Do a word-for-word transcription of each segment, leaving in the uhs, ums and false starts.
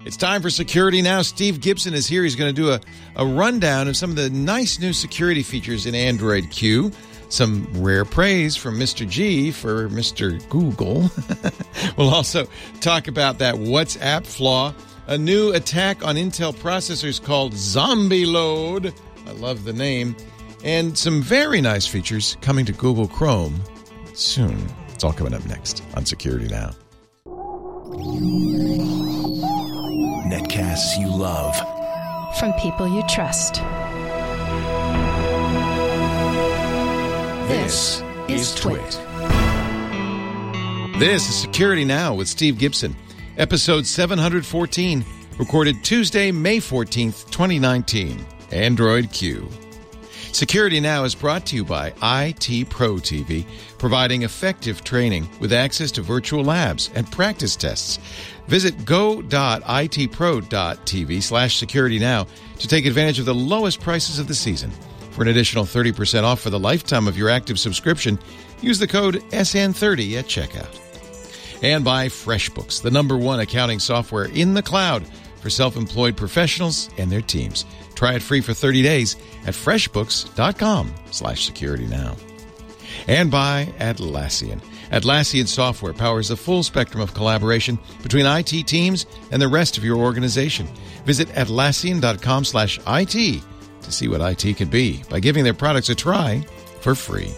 It's time for Security Now. Steve Gibson is here. He's going to do a, a rundown of some of the nice new security features in Android Q. Some rare praise from Mister G for Mister Google. We'll also talk about that WhatsApp flaw, a new attack on Intel processors called Zombie Load. I love the name. And some very nice features coming to Google Chrome soon. It's all coming up next on Security Now. Netcasts you love. From people you trust. This is Twit. This is Security Now with Steve Gibson. Episode seven fourteen, recorded Tuesday, May fourteenth, twenty nineteen. Android Q. Security Now is brought to you by I T Pro T V, providing effective training with access to virtual labs and practice tests. Visit go.itpro.tv slash security now to take advantage of the lowest prices of the season. For an additional thirty percent off for the lifetime of your active subscription, use the code S N thirty at checkout. And by FreshBooks, the number one accounting software in the cloud for self-employed professionals and their teams. Try it free for thirty days at freshbooks.com slash security now. And by Atlassian. Atlassian software powers the full spectrum of collaboration between I T teams and the rest of your organization. Visit Atlassian.com slash IT to see what I T can be by giving their products a try for free.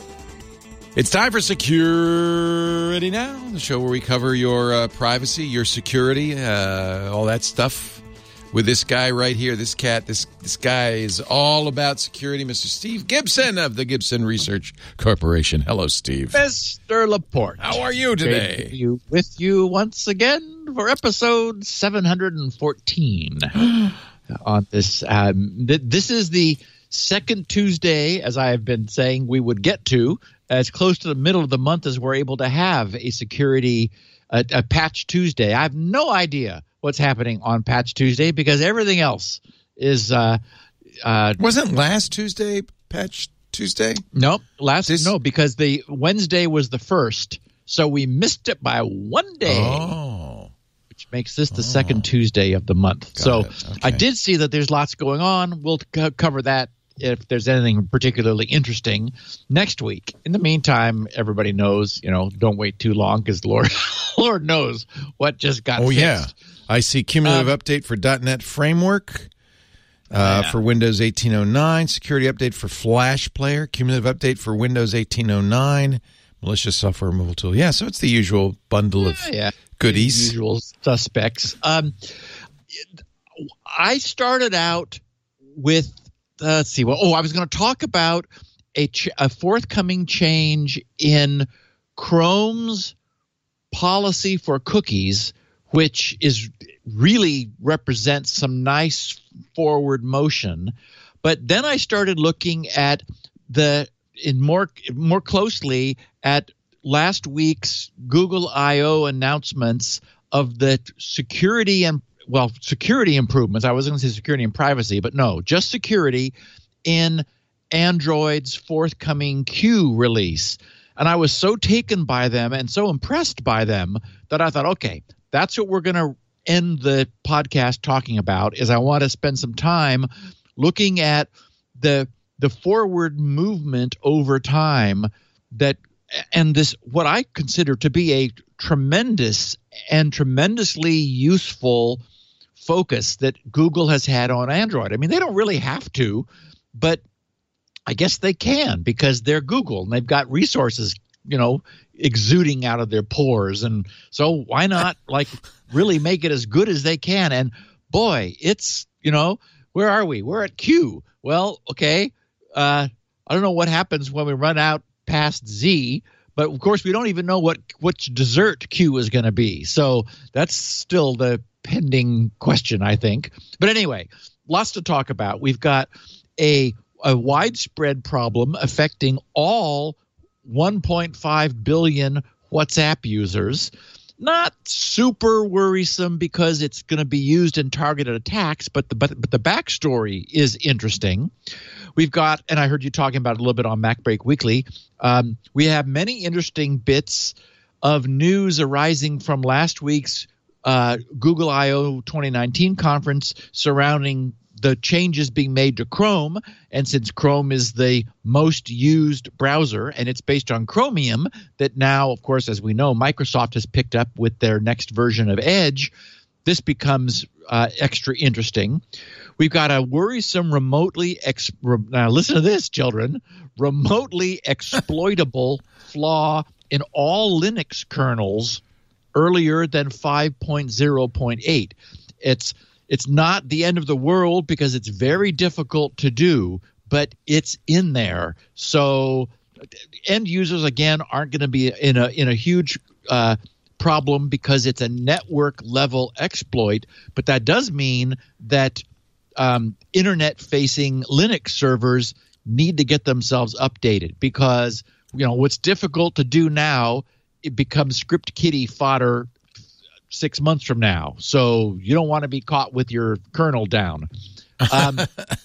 It's time for Security Now, the show where we cover your uh, privacy, your security, uh, all that stuff. With this guy right here, this cat, this this guy is all about security, Mister Steve Gibson of the Gibson Research Corporation. Hello, Steve. Mister Laporte. How are you today? Great to be with you once again for episode seven fourteen. On this, um, th- this is the second Tuesday, as I have been saying we would get to, as close to the middle of the month as we're able to have a security, a, a Patch Tuesday. I have no idea what's happening on Patch Tuesday because everything else is uh, uh, wasn't last Tuesday Patch Tuesday? No, last This- no because the Wednesday was the first, so we missed it by one day. Oh. Which makes this the second Tuesday of the month. Got so it. Okay. I did see that there's lots going on. We'll c- cover that if there's anything particularly interesting next week. In the meantime, everybody knows, you know, don't wait too long because Lord, Lord knows what just got Oh, fixed. yeah. I see cumulative Um, update for .dot net Framework, uh, yeah. for Windows eighteen oh nine, security update for Flash Player, cumulative update for Windows eighteen oh nine, malicious software removal tool. Yeah, so it's the usual bundle of Yeah, yeah. goodies. Usual suspects. Um, I started out with, uh, let's see, well, oh, I was going to talk about a, ch- a forthcoming change in Chrome's policy for cookies, which is really represents some nice forward motion. But then I started looking at the in more more closely at last week's Google I O announcements of the security and well security improvements. I was going to say security and privacy, but no, just security in Android's forthcoming Q release. And I was so taken by them and so impressed by them that I thought, okay, that's what we're going to end the podcast talking about. Is I want to spend some time looking at the the forward movement over time that and this what I consider to be a tremendous and tremendously useful focus that Google has had on Android. I mean, they don't really have to, but I guess they can because they're Google and they've got resources, you know, exuding out of their pores. And so why not like really make it as good as they can? And boy, it's, you know, where are we? We're at Q. Well, okay. Uh, I don't know what happens when we run out past Z, but of course we don't even know what which dessert Q is going to be. So that's still the pending question, I think. But anyway, lots to talk about. We've got a a widespread problem affecting all one point five billion WhatsApp users. Not super worrisome because it's going to be used in targeted attacks, but the but, but the backstory is interesting. We've got, and I heard you talking about it a little bit on MacBreak Weekly, um, we have many interesting bits of news arising from last week's uh, Google I O twenty nineteen conference surrounding the changes being made to Chrome. And since Chrome is the most used browser and it's based on Chromium, that now, of course, as we know, Microsoft has picked up with their next version of Edge, this becomes uh, extra interesting. We've got a worrisome remotely ex- re- now listen to this, children, remotely exploitable flaw in all Linux kernels earlier than five point oh point eight. It's It's not the end of the world because it's very difficult to do, but it's in there. So end users, again, aren't going to be in a in a huge uh, problem because it's a network level exploit. But that does mean that um, internet-facing Linux servers need to get themselves updated because, you know, what's difficult to do now, it becomes script kiddie fodder six months from now. So you don't want to be caught with your kernel down. Um,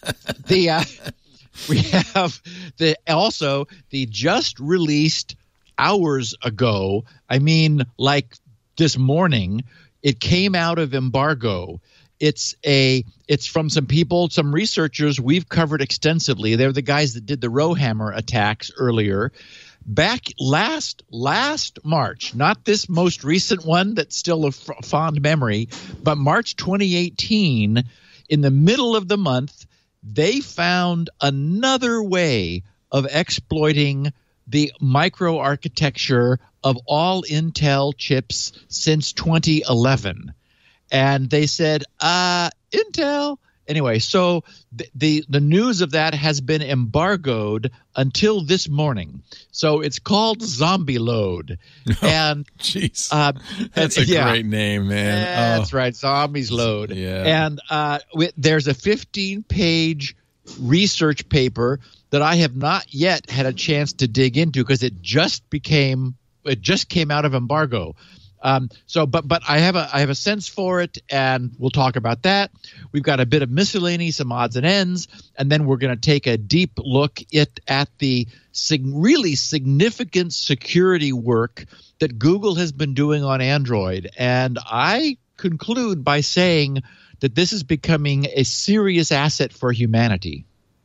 the uh, we have the also the just released hours ago. I mean, like this morning, it came out of embargo. It's a it's from some people, some researchers we've covered extensively. They're the guys that did the Rowhammer attacks earlier. Back last last March, not this most recent one that's still a f- fond memory, but March twenty eighteen, in the middle of the month, they found another way of exploiting the microarchitecture of all Intel chips since twenty eleven. And they said, uh, Intel. Anyway, so the, the the news of that has been embargoed until this morning. So it's called Zombie Load. And jeez, uh, that's a yeah, great name, man. That's oh. right, Zombies Load. Yeah. And uh, w- there's a fifteen-page research paper that I have not yet had a chance to dig into because it just became it just came out of embargo. Um, so, but but I have a I have a sense for it, and we'll talk about that. We've got a bit of miscellany, some odds and ends, and then we're going to take a deep look at at the sig- really significant security work that Google has been doing on Android. And I conclude by saying that this is becoming a serious asset for humanity.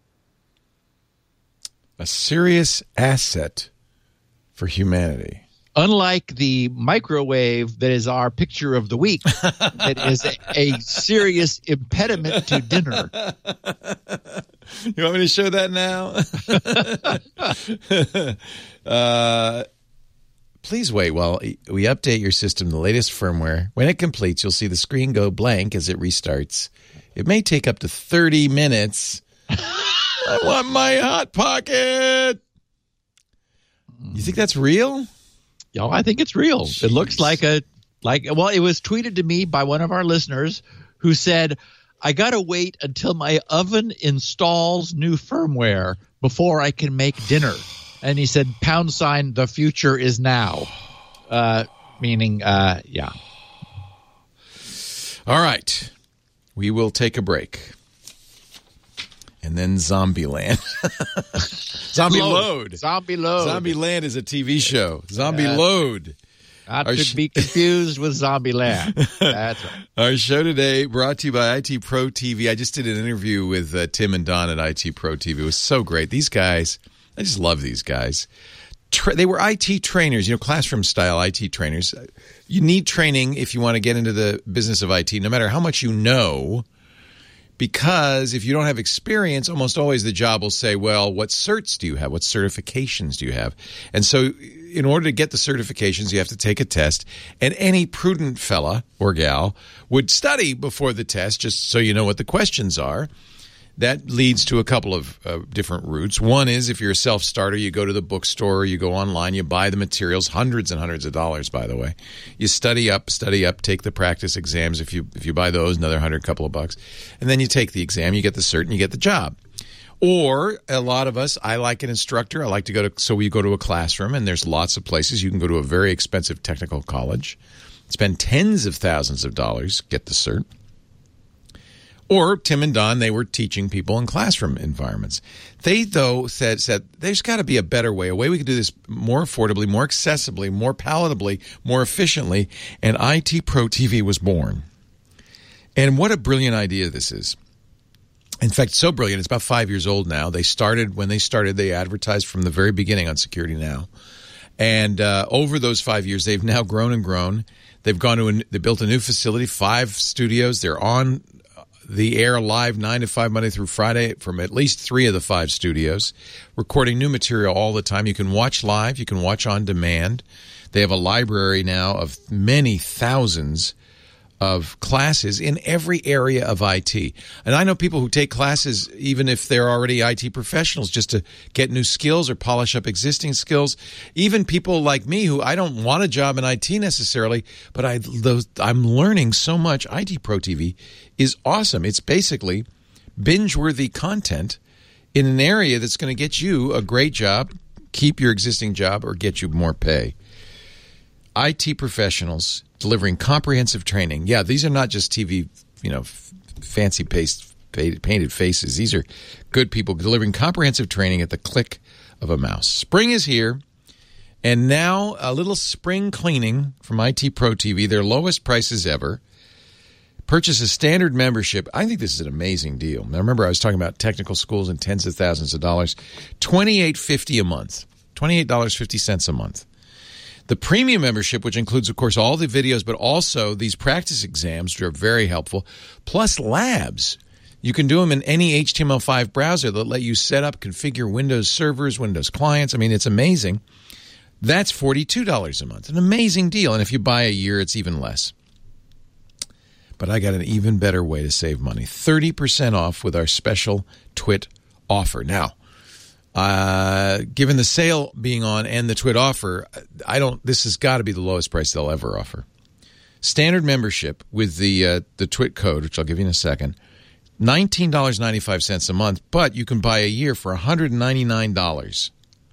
A serious asset for humanity. Unlike the microwave that is our picture of the week, it is a, a serious impediment to dinner. You want me to show that now? uh, please wait while we update your system, the latest firmware. When it completes, you'll see the screen go blank as it restarts. It may take up to thirty minutes. I want my Hot Pocket. You think that's real? Oh, I think it's real. Jeez. It looks like a like well, it was tweeted to me by one of our listeners who said, I gotta wait until my oven installs new firmware before I can make dinner. And he said, pound sign, the future is now. Uh, meaning, uh, yeah. All right. We will take a break. And then Zombieland. Zombie Load. Load. Zombie Load. Zombieland is a T V show. Zombie Uh, Load. Not Our to sh- be confused with Zombieland. That's right. Our show today brought to you by I T Pro T V. I just did an interview with uh, Tim and Don at I T Pro T V. It was so great. These guys, I just love these guys. Tra- they were I T trainers, you know, classroom-style I T trainers. You need training if you want to get into the business of I T, no matter how much you know. Because if you don't have experience, almost always the job will say, well, what certs do you have? What certifications do you have? And so in order to get the certifications, you have to take a test. And any prudent fella or gal would study before the test just so you know what the questions are. That leads to a couple of uh, different routes. One is if you're a self-starter, you go to the bookstore, you go online, you buy the materials, hundreds and hundreds of dollars, by the way. You study up, study up, take the practice exams. If you if you buy those, another hundred, couple of bucks. And then you take the exam, you get the cert, and you get the job. Or a lot of us, I like an instructor. I like to go to, so we go to a classroom, and there's lots of places. You can go to a very expensive technical college, spend tens of thousands of dollars, get the cert. Or Tim and Don, they were teaching people in classroom environments. They, though, said, said there's got to be a better way, a way we can do this more affordably, more accessibly, more palatably, more efficiently, and I T Pro T V was born. And what a brilliant idea this is. In fact, so brilliant, it's about five years old now. They started, when they started, they advertised from the very beginning on Security Now. And uh, over those five years, they've now grown and grown. They've gone to, a, they built a new facility, five studios. They're on the air live nine to five Monday through Friday from at least three of the five studios, recording new material all the time. You can watch live. You can watch on demand. They have a library now of many thousands of classes in every area of I T. And I know people who take classes even if they're already I T professionals just to get new skills or polish up existing skills. Even people like me who I don't want a job in I T necessarily, but I, those, I'm learning so much. I T Pro T V is awesome. It's basically binge-worthy content in an area that's going to get you a great job, keep your existing job, or get you more pay. I T professionals delivering comprehensive training. Yeah, these are not just T V, you know, f- fancy paste, painted faces. These are good people delivering comprehensive training at the click of a mouse. Spring is here, and now a little spring cleaning from I T Pro T V, their lowest prices ever. Purchase a standard membership. I think this is an amazing deal. Now, remember, I was talking about technical schools and tens of thousands of dollars. twenty-eight dollars and fifty cents a month. twenty-eight dollars and fifty cents a month. The premium membership, which includes, of course, all the videos, but also these practice exams, which are very helpful, plus labs. You can do them in any H T M L five browser that let you set up, configure Windows servers, Windows clients. I mean, it's amazing. That's forty-two dollars a month. An amazing deal. And if you buy a year, it's even less. But I got an even better way to save money. thirty percent off with our special Twit offer. Now, Uh, given the sale being on and the Twit offer, I don't. This has got to be the lowest price they'll ever offer. Standard membership with the uh, the Twit code, which I'll give you in a second, nineteen dollars and ninety-five cents a month, but you can buy a year for one hundred ninety-nine dollars.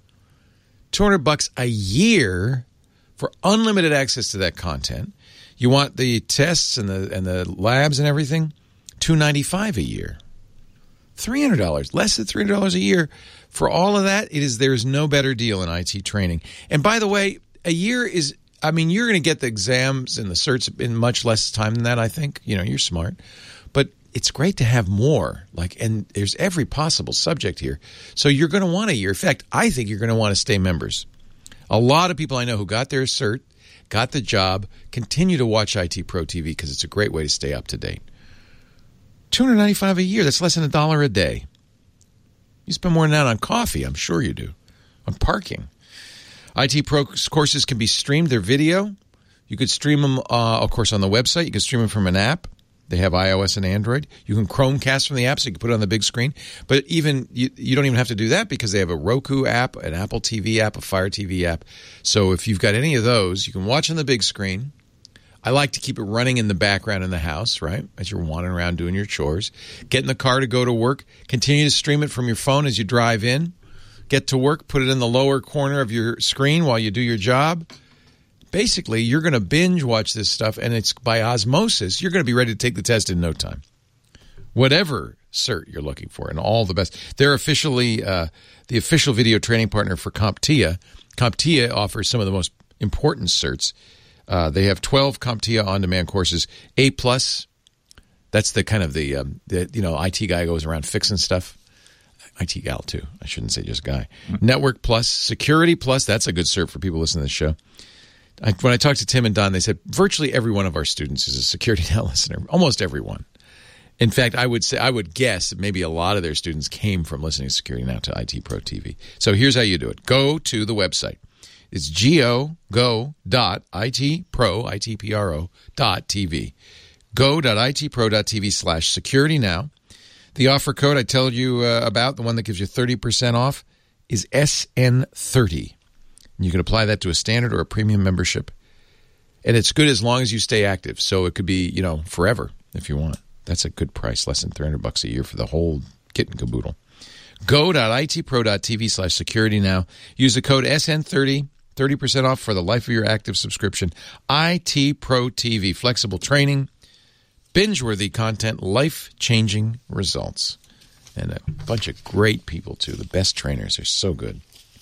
two hundred bucks a year for unlimited access to that content. You want the tests and the and the labs and everything, two hundred ninety-five dollars a year. three hundred dollars, less than three hundred dollars a year. For all of that, it is there is no better deal in I T training. And by the way, a year is, I mean, you're going to get the exams and the certs in much less time than that, I think. You know, you're smart. But it's great to have more. Like, and there's every possible subject here. So you're going to want a year. In fact, I think you're going to want to stay members. A lot of people I know who got their cert, got the job, continue to watch I T Pro T V because it's a great way to stay up to date. two hundred ninety-five dollars a year, that's less than a dollar a day. You spend more than that on coffee, I'm sure you do, on parking. I T Pro courses can be streamed, they're video. You could stream them, uh, of course, on the website. You can stream them from an app. They have iOS and Android. You can Chromecast from the app, so you can put it on the big screen. But even you, you don't even have to do that because they have a Roku app, an Apple T V app, a Fire T V app. So if you've got any of those, you can watch on the big screen. I like to keep it running in the background in the house, right, as you're wandering around doing your chores. Get in the car to go to work. Continue to stream it from your phone as you drive in. Get to work. Put it in the lower corner of your screen while you do your job. Basically, you're going to binge watch this stuff, and it's by osmosis. You're going to be ready to take the test in no time. Whatever cert you're looking for, and all the best. They're officially uh, the official video training partner for CompTIA. CompTIA offers some of the most important certs. Uh, they have twelve CompTIA on-demand courses. A plus, that's the kind of the, um, the, you know, I T guy goes around fixing stuff. I T gal, too. I shouldn't say just guy. Mm-hmm. Network Plus, Security Plus, that's a good cert for people listening to this show. I, when I talked to Tim and Don, they said virtually every one of our students is a Security Now listener. Almost everyone. In fact, I would say I would guess that maybe a lot of their students came from listening to Security Now to I T Pro T V. So here's how you do it. Go to the website. It's go, go dot itpro, I T P R O, dot TV. go.itpro.tv slash security now. The offer code I told you uh, about, the one that gives you thirty percent off, is S N thirty. You can apply that to a standard or a premium membership. And it's good as long as you stay active. So it could be, you know, forever if you want. That's a good price, less than three hundred bucks a year for the whole kit and caboodle. go.itpro.tv slash security now. Use the code S N thirty. thirty percent off for the life of your active subscription. I T Pro T V, flexible training, binge-worthy content, life-changing results. And a bunch of great people, too. The best trainers are so good.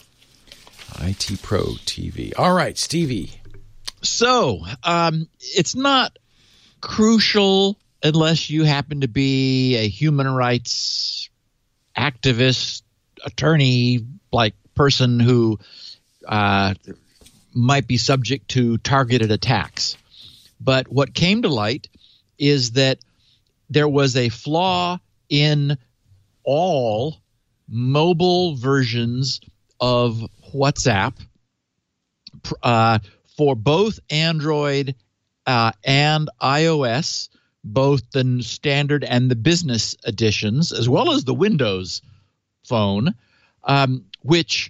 I T Pro T V. All right, Stevie. So, um, it's not crucial unless you happen to be a human rights activist, attorney, like person who uh, might be subject to targeted attacks. But what came to light is that there was a flaw in all mobile versions of WhatsApp uh, for both Android uh, and iOS, both the standard and the business editions, as well as the Windows phone, um, which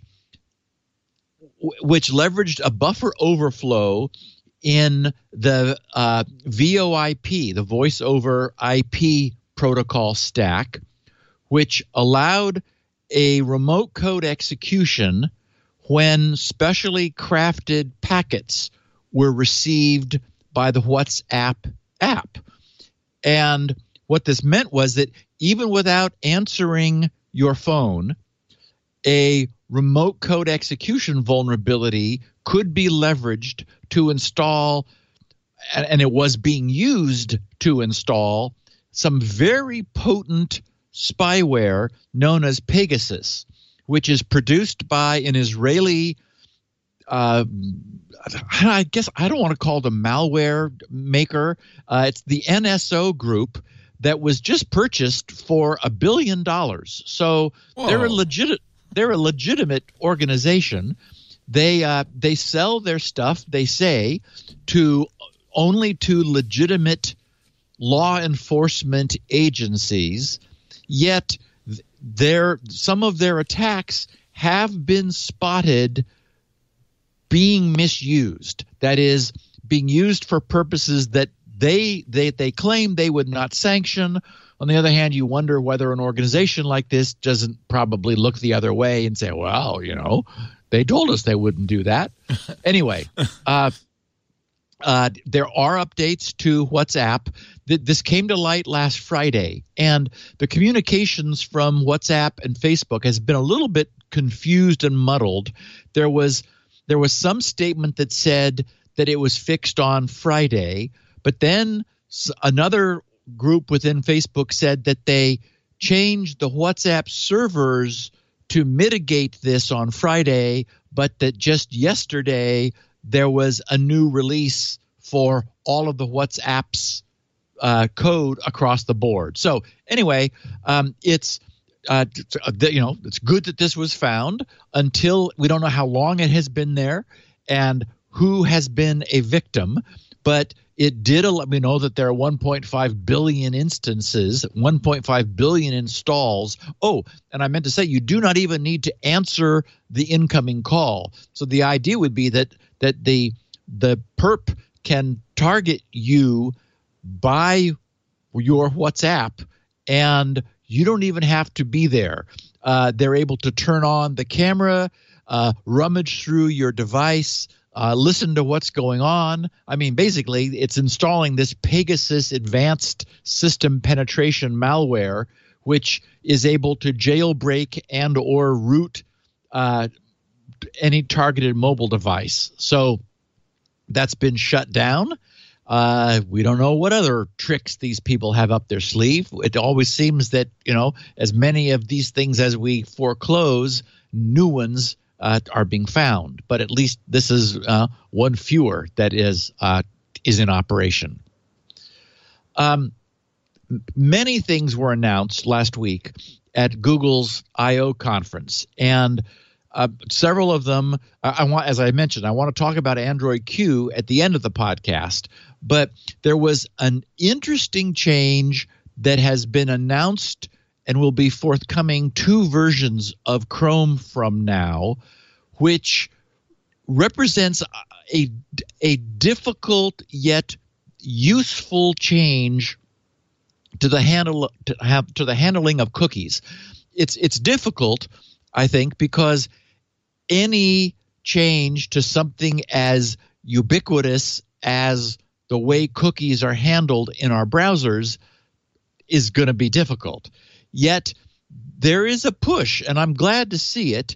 which leveraged a buffer overflow in the uh, VoIP, the Voice over I P protocol stack, which allowed a remote code execution when specially crafted packets were received by the WhatsApp app. And what this meant was that even without answering your phone, a remote code execution vulnerability could be leveraged to install, and it was being used to install, some very potent spyware known as Pegasus, which is produced by an Israeli, uh, I guess I don't want to call it a malware maker. Uh, it's the N S O group that was just purchased for a billion dollars. So Whoa. they're a legit, they're a legitimate organization. They uh, they sell their stuff, they say, to only to legitimate law enforcement agencies. Yet their some of their attacks have been spotted being misused. That is, being used for purposes that they they they claim they would not sanction. On the other hand, you wonder whether an organization like this doesn't probably look the other way and say, well, you know, they told us they wouldn't do that. Anyway, uh, uh, there are updates to WhatsApp. This came to light last Friday, and the communications from WhatsApp and Facebook has been a little bit confused and muddled. There was there was some statement that said that it was fixed on Friday, but then another group within Facebook said that they changed the WhatsApp servers to mitigate this on Friday, but that just yesterday there was a new release for all of the WhatsApp's uh, code across the board. So anyway, um, it's uh, you know it's good that this was found. Until we don't know how long it has been there and who has been a victim, but it did let me know that there are one point five billion instances, one point five billion installs. Oh, and I meant to say, you do not even need to answer the incoming call. So the idea would be that that the the perp can target you by your WhatsApp, and you don't even have to be there. Uh, they're able to turn on the camera, uh, rummage through your device, Uh, listen to what's going on. I mean, basically, it's installing this Pegasus advanced system penetration malware, which is able to jailbreak and or root uh, any targeted mobile device. So that's been shut down. Uh, we don't know what other tricks these people have up their sleeve. It always seems that, you know, as many of these things as we foreclose, new ones Uh, are being found, but at least this is uh, one fewer that is uh, is in operation. Um, many things were announced last week at Google's I O conference, and uh, several of them. Uh, I want, as I mentioned, I want to talk about Android Q at the end of the podcast. But there was an interesting change that has been announced and will be forthcoming, two versions of Chrome from now, which represents a, a difficult yet useful change to the handle to have to the handling of cookies. It's it's difficult, I think, because any change to something as ubiquitous as the way cookies are handled in our browsers is going to be difficult. Yet there is a push, and I'm glad to see it,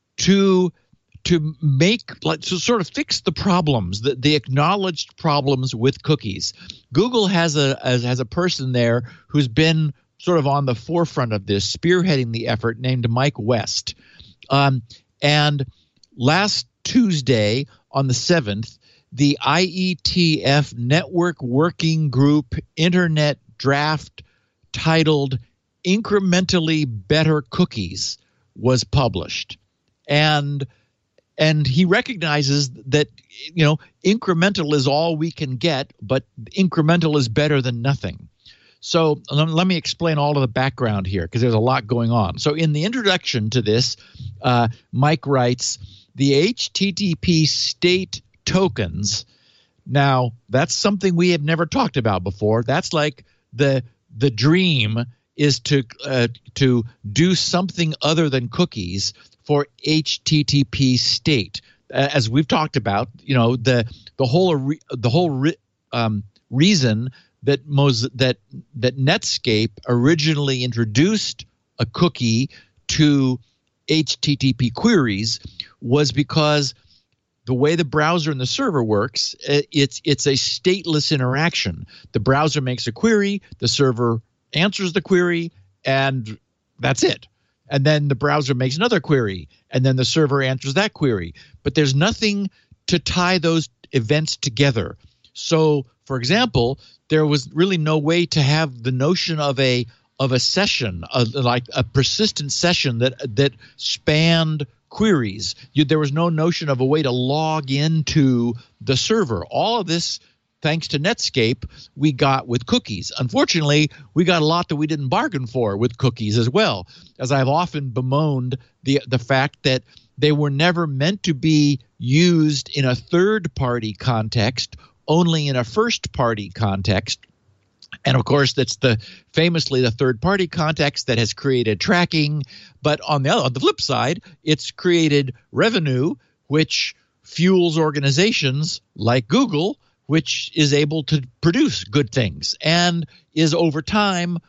to to make like to sort of fix the problems, the, the acknowledged problems with cookies. Google has a has a person there who's been sort of on the forefront of this, spearheading the effort, named Mike West. Um, and last Tuesday on the seventh, the I E T F Network Working Group Internet Draft titled Incrementally Better Cookies was published. And and he recognizes that, you know, incremental is all we can get, but incremental is better than nothing. So let me explain all of the background here, because there's a lot going on. So in the introduction to this, uh, Mike writes, the H T T P state tokens. Now, that's something we have never talked about before. That's like the the dream is to uh, to do something other than cookies for H T T P state. Uh, as we've talked about, you know, the the whole the whole re, um, reason that Mos- that that Netscape originally introduced a cookie to H T T P queries was because the way the browser and the server works, it's it's a stateless interaction. The browser makes a query, the server answers the query, and that's it. And then the browser makes another query, and then the server answers that query. But there's nothing to tie those events together. So, for example, there was really no way to have the notion of a of a session, a, like a persistent session that that spanned queries. You, there was no notion of a way to log into the server. All of this, thanks to Netscape, we got with cookies. Unfortunately, we got a lot that we didn't bargain for with cookies as well, as I've often bemoaned the the fact that they were never meant to be used in a third-party context, only in a first-party context. And of course, that's the famously the third-party context that has created tracking. But on the other, on the flip side, it's created revenue, which fuels organizations like Google, which is able to produce good things and is over time,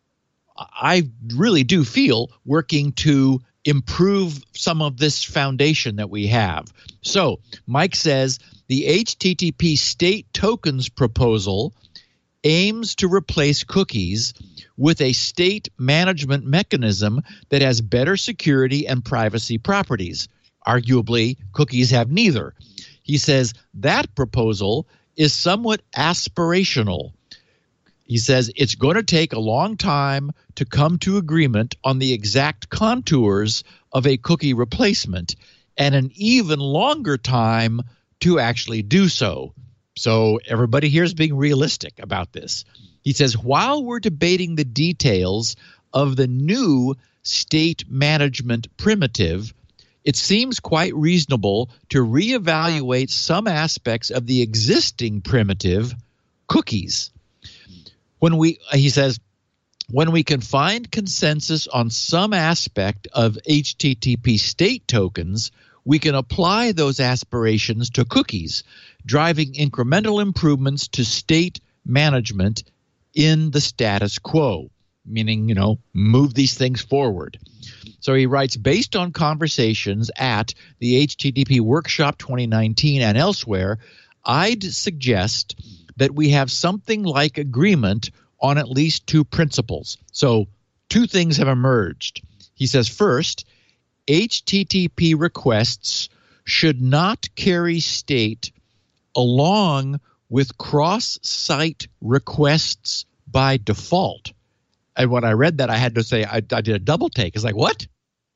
I really do feel, working to improve some of this foundation that we have. So Mike says the H T T P state tokens proposal aims to replace cookies with a state management mechanism that has better security and privacy properties. Arguably, cookies have neither. He says that proposal is somewhat aspirational. He says it's going to take a long time to come to agreement on the exact contours of a cookie replacement, and an even longer time to actually do so. So everybody here is being realistic about this. He says, while we're debating the details of the new state management primitive, it seems quite reasonable to reevaluate some aspects of the existing primitive, cookies. When we, he says, when we can find consensus on some aspect of H T T P state tokens, we can apply those aspirations to cookies, driving incremental improvements to state management in the status quo, meaning, you know, move these things forward. So he writes, based on conversations at the H T T P Workshop twenty nineteen and elsewhere, I'd suggest that we have something like agreement on at least two principles. So two things have emerged. He says, first, H T T P requests should not carry state along with cross-site requests by default. And when I read that, I had to say, I, I did a double take. It's like, what?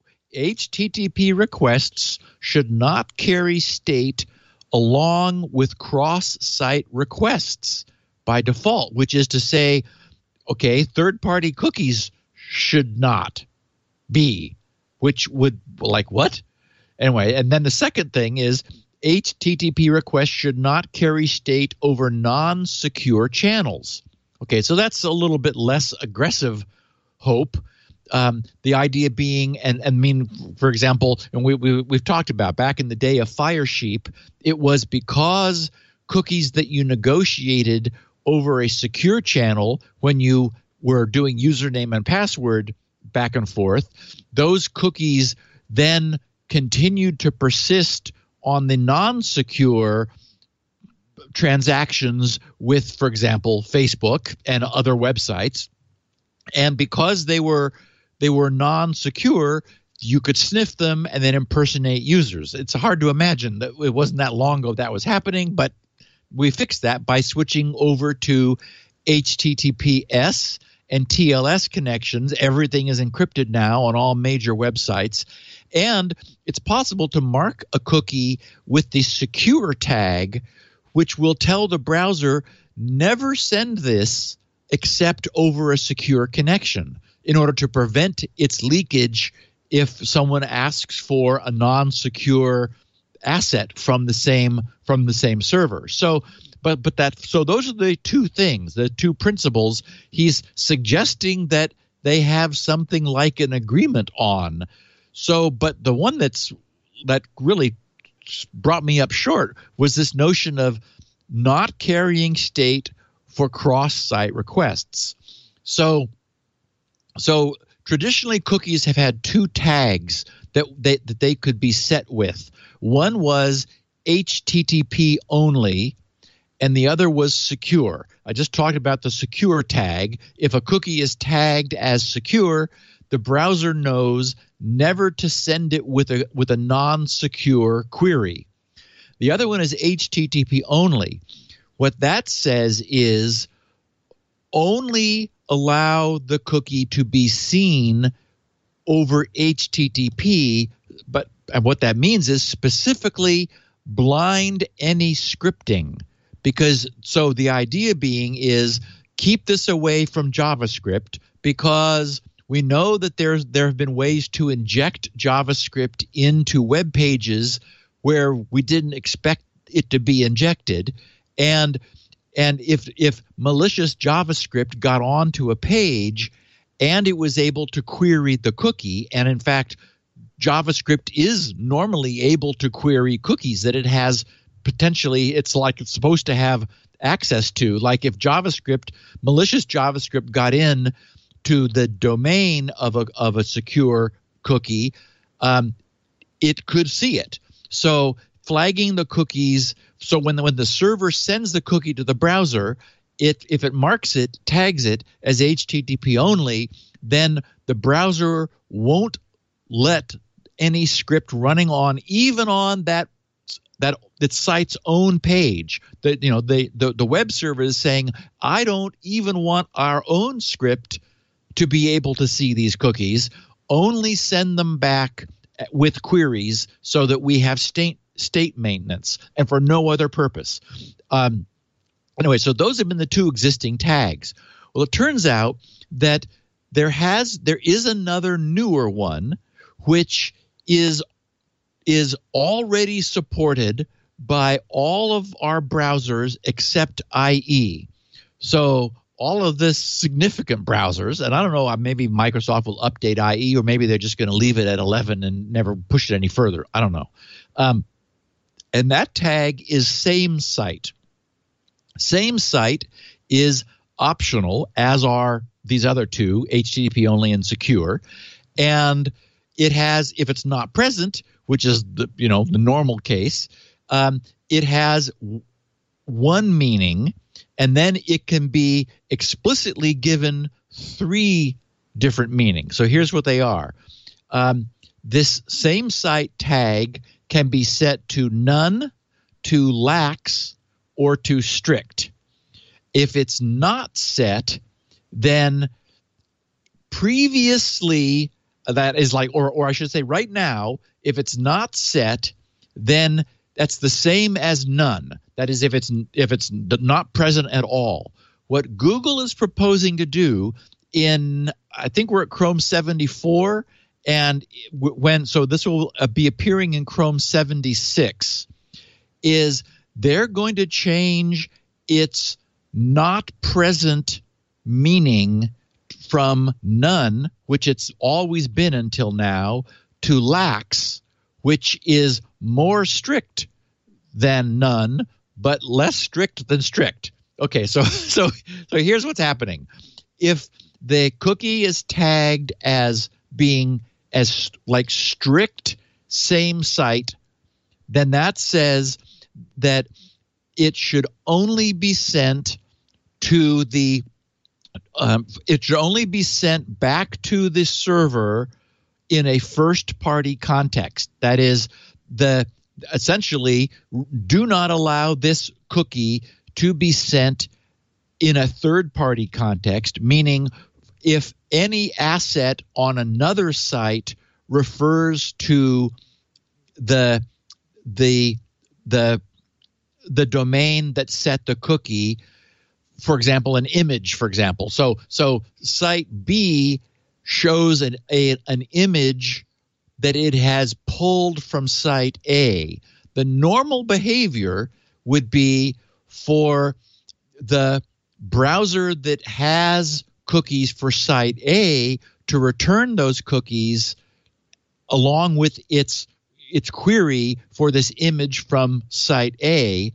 H T T P requests should not carry state along with cross-site requests by default, which is to say, okay, third-party cookies should not be, which would, like, what? Anyway, and then the second thing is H T T P requests should not carry state over non-secure channels. Okay, so that's a little bit less aggressive hope. Um, the idea being, and I mean, for example, and we, we, we've talked about back in the day of Firesheep, it was because cookies that you negotiated over a secure channel when you were doing username and password back and forth, those cookies then continued to persist on the non-secure transactions with, for example, Facebook and other websites. And because they were they were non-secure, you could sniff them and then impersonate users. It's hard to imagine that it wasn't that long ago that was happening, but we fixed that by switching over to H T T P S and T L S connections. Everything is encrypted now on all major websites. And it's possible to mark a cookie with the secure tag, which will tell the browser, never send this except over a secure connection, in order to prevent its leakage if someone asks for a non-secure asset from the same from the same server. So but but that so those are the two things, the two principles he's suggesting that they have something like an agreement on. So but the one that's that really brought me up short was this notion of not carrying state for cross-site requests. So so traditionally cookies have had two tags that they, that they could be set with. One was H T T P only, and the other was secure. I just talked about the secure tag. If a cookie is tagged as secure, the browser knows never to send it with a with a non-secure query. The other one is H T T P only. What that says is only allow the cookie to be seen over H T T P, but and what that means is specifically blind any scripting. Because so the idea being is keep this away from JavaScript, because we know that there's there have been ways to inject JavaScript into web pages where we didn't expect it to be injected. And and if if malicious JavaScript got onto a page and it was able to query the cookie, and in fact JavaScript is normally able to query cookies that it has potentially, it's like it's supposed to have access to. Like if JavaScript, malicious JavaScript got in to the domain of a of a secure cookie, um, it could see it. So flagging the cookies, so when the, when the server sends the cookie to the browser, it if it marks it, tags it as H T T P only, then the browser won't let any script running on even on that that that site's own page. That you know the, the the web server is saying, I don't even want our own script to be able to see these cookies. Only send them back with queries so that we have state state maintenance and for no other purpose. Um, anyway, so those have been the two existing tags. Well, it turns out that there has there is another newer one which is is already supported by all of our browsers except I E. So all of this significant browsers, and I don't know, maybe Microsoft will update I E, or maybe they're just going to leave it at eleven and never push it any further. I don't know. Um, and that tag is same site. Same site is optional, as are these other two, H T T P only and secure. And it has, if it's not present, which is the you know the normal case, um, it has w- one meaning, and then it can be explicitly given three different meanings. So here's what they are. Um, this same site tag can be set to none, to lax, or to strict. If it's not set, then previously that is like, or or I should say right now, if it's not set, then that's the same as none. That is, if it's if it's not present at all. What Google is proposing to do in, I think we're at Chrome seventy-four, and when so this will be appearing in Chrome seventy-six, is they're going to change its not present meaning from none, which it's always been until now, to lax, which is more strict than none, but less strict than strict. Okay, so so so here's what's happening. If the cookie is tagged as being as like strict same site, then that says that it should only be sent to the um, it should only be sent back to the server in a first party context. That is, the essentially do not allow this cookie to be sent in a third party context, meaning if any asset on another site refers to the the the the domain that set the cookie, for example, an image, for example. So so site B shows an a, an image that it has pulled from site A. The normal behavior would be for the browser that has cookies for site A to return those cookies along with its its query for this image from site A.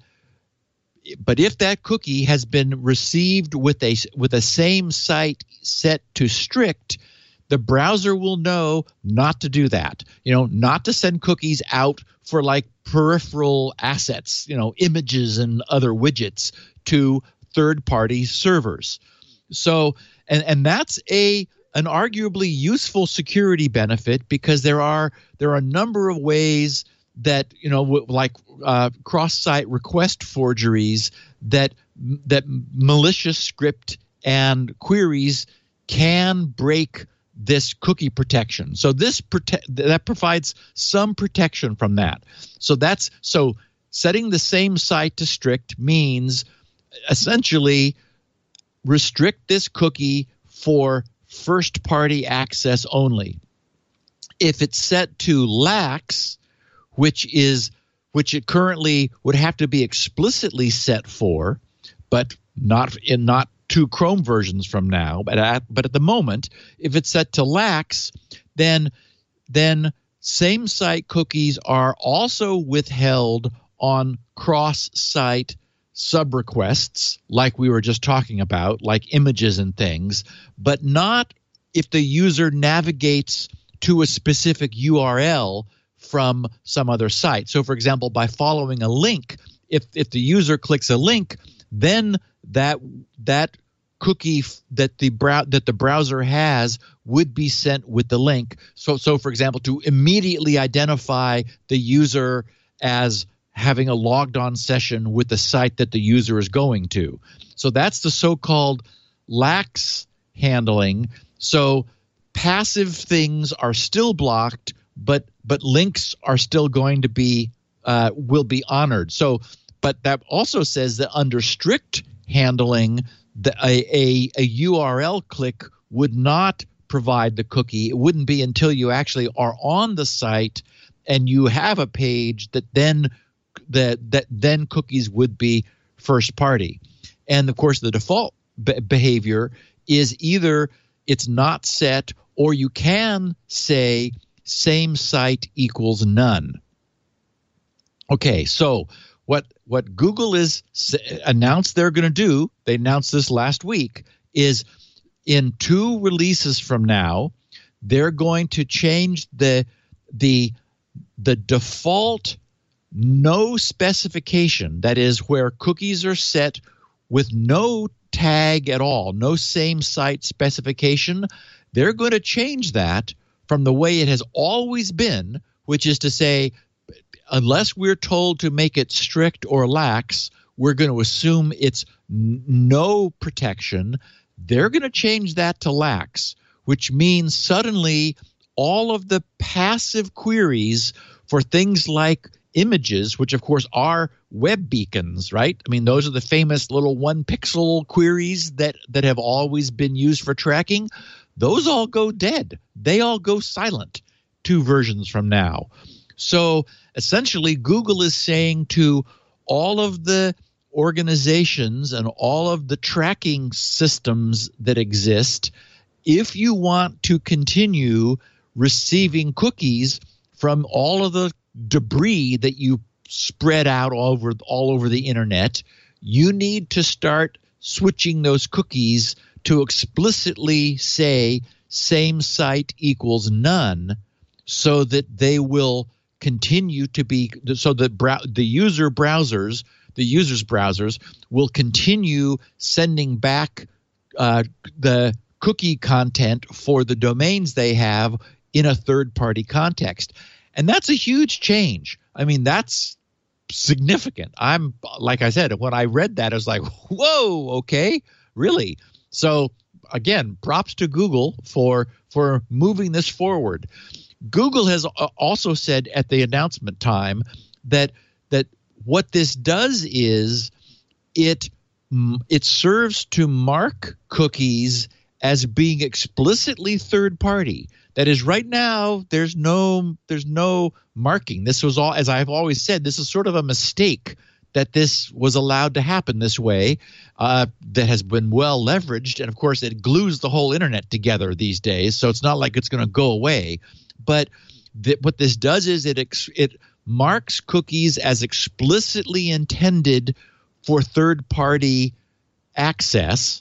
But if that cookie has been received with a with a same site set to strict, the browser will know not to do that. You know, not to send cookies out for like peripheral assets, you know, images and other widgets to third-party servers. So, and and that's a an arguably useful security benefit, because there are there are a number of ways that, you know, w- like uh, cross-site request forgeries that that malicious script and queries can break this cookie protection. So this prote- that provides some protection from that. So that's so setting the same site to strict means essentially restrict this cookie for first-party access only. If it's set to lax, which is which it currently would have to be explicitly set for, but not in not two Chrome versions from now. But at, but at the moment, if it's set to lax, then then same site cookies are also withheld on cross-site sub-requests, like we were just talking about, like images and things, but not if the user navigates to a specific U R L from some other site. So, for example, by following a link, if if the user clicks a link, then that that cookie f- that the brow- that the browser has would be sent with the link. So, so for example, to immediately identify the user as having a logged on session with the site that the user is going to. So that's the so-called lax handling. So passive things are still blocked, but but links are still going to be uh, will be honored. So, but that also says that under strict handling, the, a, a a U R L click would not provide the cookie. It wouldn't be until you actually are on the site and you have a page that then that that then cookies would be first party. And of course, the default be- behavior is either it's not set, or you can say same site equals none. Okay, so what what Google is announced they're going to do, they announced this last week, is in two releases from now, they're going to change the the the default no specification, that is where cookies are set with no tag at all, no same site specification. They're going to change that from the way it has always been, which is to say, unless we're told to make it strict or lax, we're going to assume it's n- no protection. They're going to change that to lax, which means suddenly all of the passive queries for things like images, which of course are web beacons, right? I mean, those are the famous little one pixel queries that, that have always been used for tracking. Those all go dead. They all go silent two versions from now. So essentially, Google is saying to all of the organizations and all of the tracking systems that exist, if you want to continue receiving cookies from all of the debris that you spread out all over all over the internet, you need to start switching those cookies to explicitly say same site equals none, so that they will continue to be so that brow, the user browsers, the users browsers will continue sending back uh, the cookie content for the domains they have in a third-party context. And that's a huge change. I mean, that's significant. I'm like I said, when I read that, I was like, whoa, okay, really? So again, props to Google for for moving this forward. Google has also said at the announcement time that that what this does is it it serves to mark cookies as being explicitly third party. That is, right now there's no there's no marking. This was all, as I've always said, this is sort of a mistake that this was allowed to happen this way, uh, that has been well leveraged. And of course, it glues the whole internet together these days. So it's not like it's going to go away. But th- what this does is it ex- it marks cookies as explicitly intended for third-party access,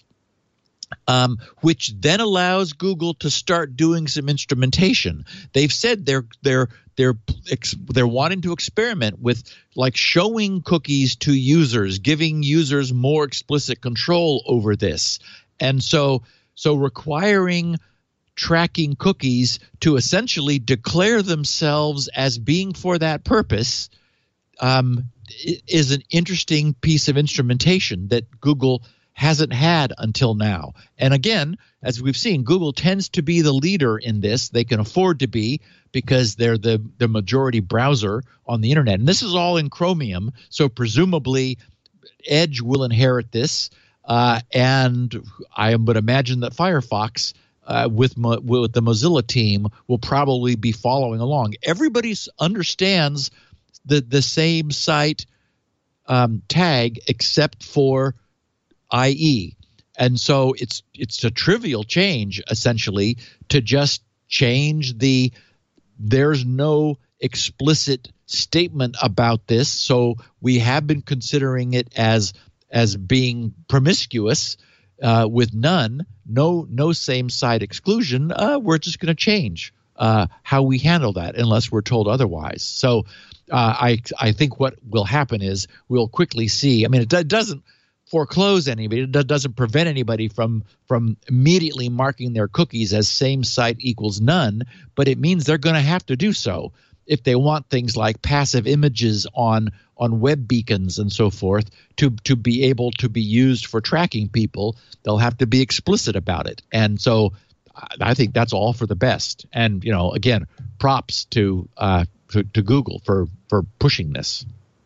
um, which then allows Google to start doing some instrumentation. They've said they're they're they're they're wanting to experiment with, like, showing cookies to users, giving users more explicit control over this, and so so requiring tracking cookies to essentially declare themselves as being for that purpose um, is an interesting piece of instrumentation that Google hasn't had until now. And again, as we've seen, Google tends to be the leader in this. They can afford to be because they're the, the majority browser on the internet. And this is all in Chromium, so presumably Edge will inherit this. Uh, and I would imagine that Firefox Uh, with Mo- with the Mozilla team will probably be following along. Everybody understands the the same site um, tag except for I E, and so it's it's a trivial change essentially to just change the. There's no explicit statement about this, so we have been considering it as as being promiscuous. Uh, with none, no no same site exclusion, uh, we're just going to change uh, how we handle that unless we're told otherwise. So uh, I I think what will happen is we'll quickly see. I mean, it do, doesn't foreclose anybody. It do, doesn't prevent anybody from from immediately marking their cookies as same site equals none, but it means they're going to have to do so if they want things like passive images on on web beacons and so forth to to be able to be used for tracking people. They'll have to be explicit about it. And so I think that's all for the best. And, you know, again, props to uh, to, to Google for, for pushing this.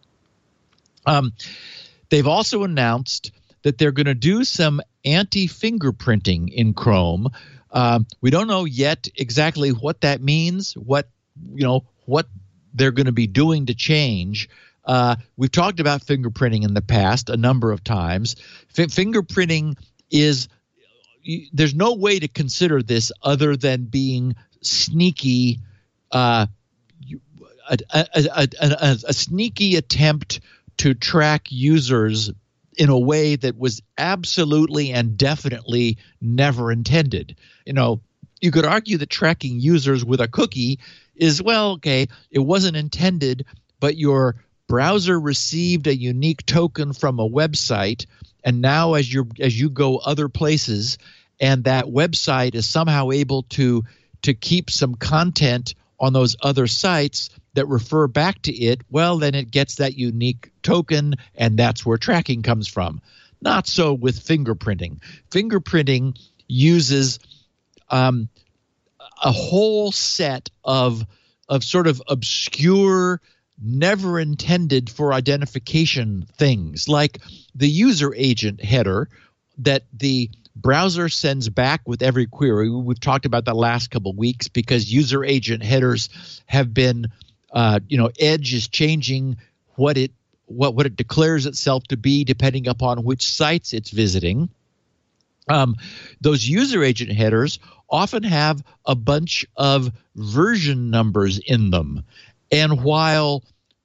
Um, they've also announced that they're going to do some anti-fingerprinting in Chrome. Um, we don't know yet exactly what that means, what, you know, what they're going to be doing to change. Uh, we've talked about fingerprinting in the past a number of times. F- fingerprinting is – there's no way to consider this other than being sneaky uh, a, a, a, a, a sneaky attempt to track users in a way that was absolutely and definitely never intended. You know, you could argue that tracking users with a cookie is, well, okay, it wasn't intended, but your – browser received a unique token from a website, and now as you as you go other places, and that website is somehow able to to keep some content on those other sites that refer back to it, well, then it gets that unique token, and that's where tracking comes from. Not so with fingerprinting. Fingerprinting uses um, a whole set of of sort of obscure, never intended for identification things, like the user agent header that the browser sends back with every query. We've talked about that last couple of weeks because user agent headers have been, uh, you know, Edge is changing what it what what it declares itself to be depending upon which sites it's visiting. Um, those user agent headers often have a bunch of version numbers in them. And while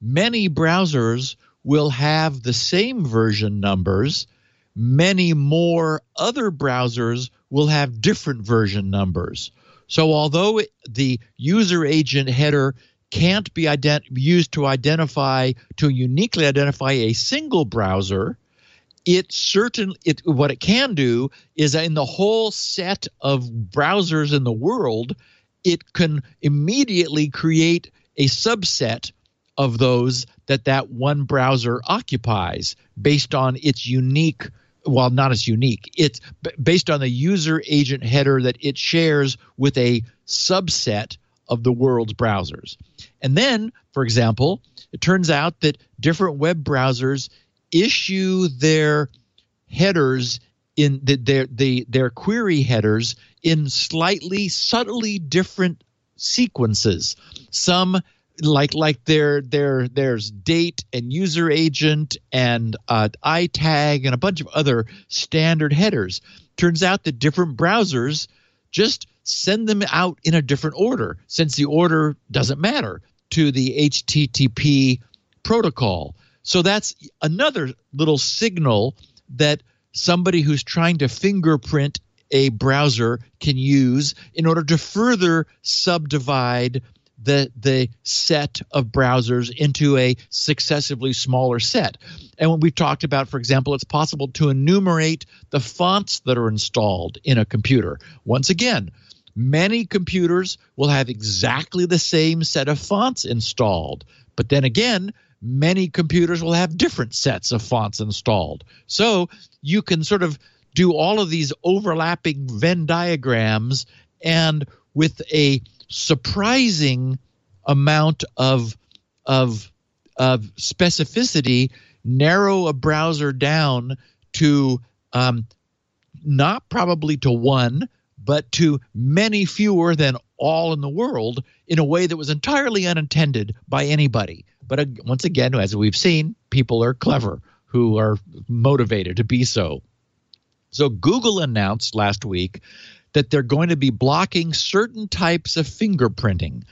many browsers will have the same version numbers. Many more other browsers will have different version numbers. So although it, the user agent header can't be ident- used to identify, to uniquely identify a single browser, it certain it what it can do is that in the whole set of browsers in the world, it can immediately create a subset of those that that one browser occupies based on its unique, well, not as unique, it's b- based on the user agent header that it shares with a subset of the world's browsers. And then, for example, it turns out that different web browsers issue their headers in the, their the, their query headers in slightly, subtly different sequences. Some like like there there there's date and user agent and uh, I tag and a bunch of other standard headers. Turns out that different browsers just send them out in a different order, since the order doesn't matter to the H T T P protocol. So that's another little signal that somebody who's trying to fingerprint a browser can use in order to further subdivide the the set of browsers into a successively smaller set. And when we've talked about, for example, it's possible to enumerate the fonts that are installed in a computer. Once again, many computers will have exactly the same set of fonts installed. But then again, many computers will have different sets of fonts installed. So you can sort of do all of these overlapping Venn diagrams, and with a surprising amount of, of, of specificity, narrow a browser down to um, not probably to one, but to many fewer than all in the world, in a way that was entirely unintended by anybody. But uh, once again, as we've seen, people are clever who are motivated to be so. So Google announced last week that they're going to be blocking certain types of fingerprinting.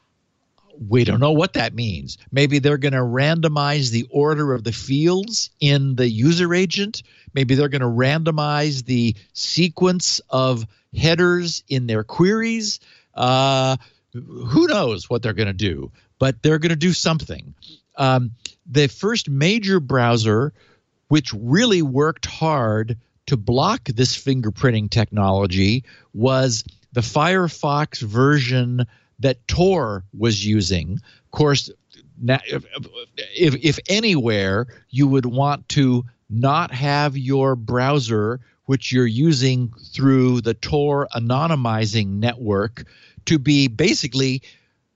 We don't know what that means. Maybe they're going to randomize the order of the fields in the user agent. Maybe they're going to randomize the sequence of headers in their queries. Uh, who knows what they're going to do, but they're going to do something. Um, the first major browser which really worked hard to block this fingerprinting technology was the Firefox version that Tor was using. Of course, if, if anywhere, you would want to not have your browser, which you're using through the Tor anonymizing network, to be basically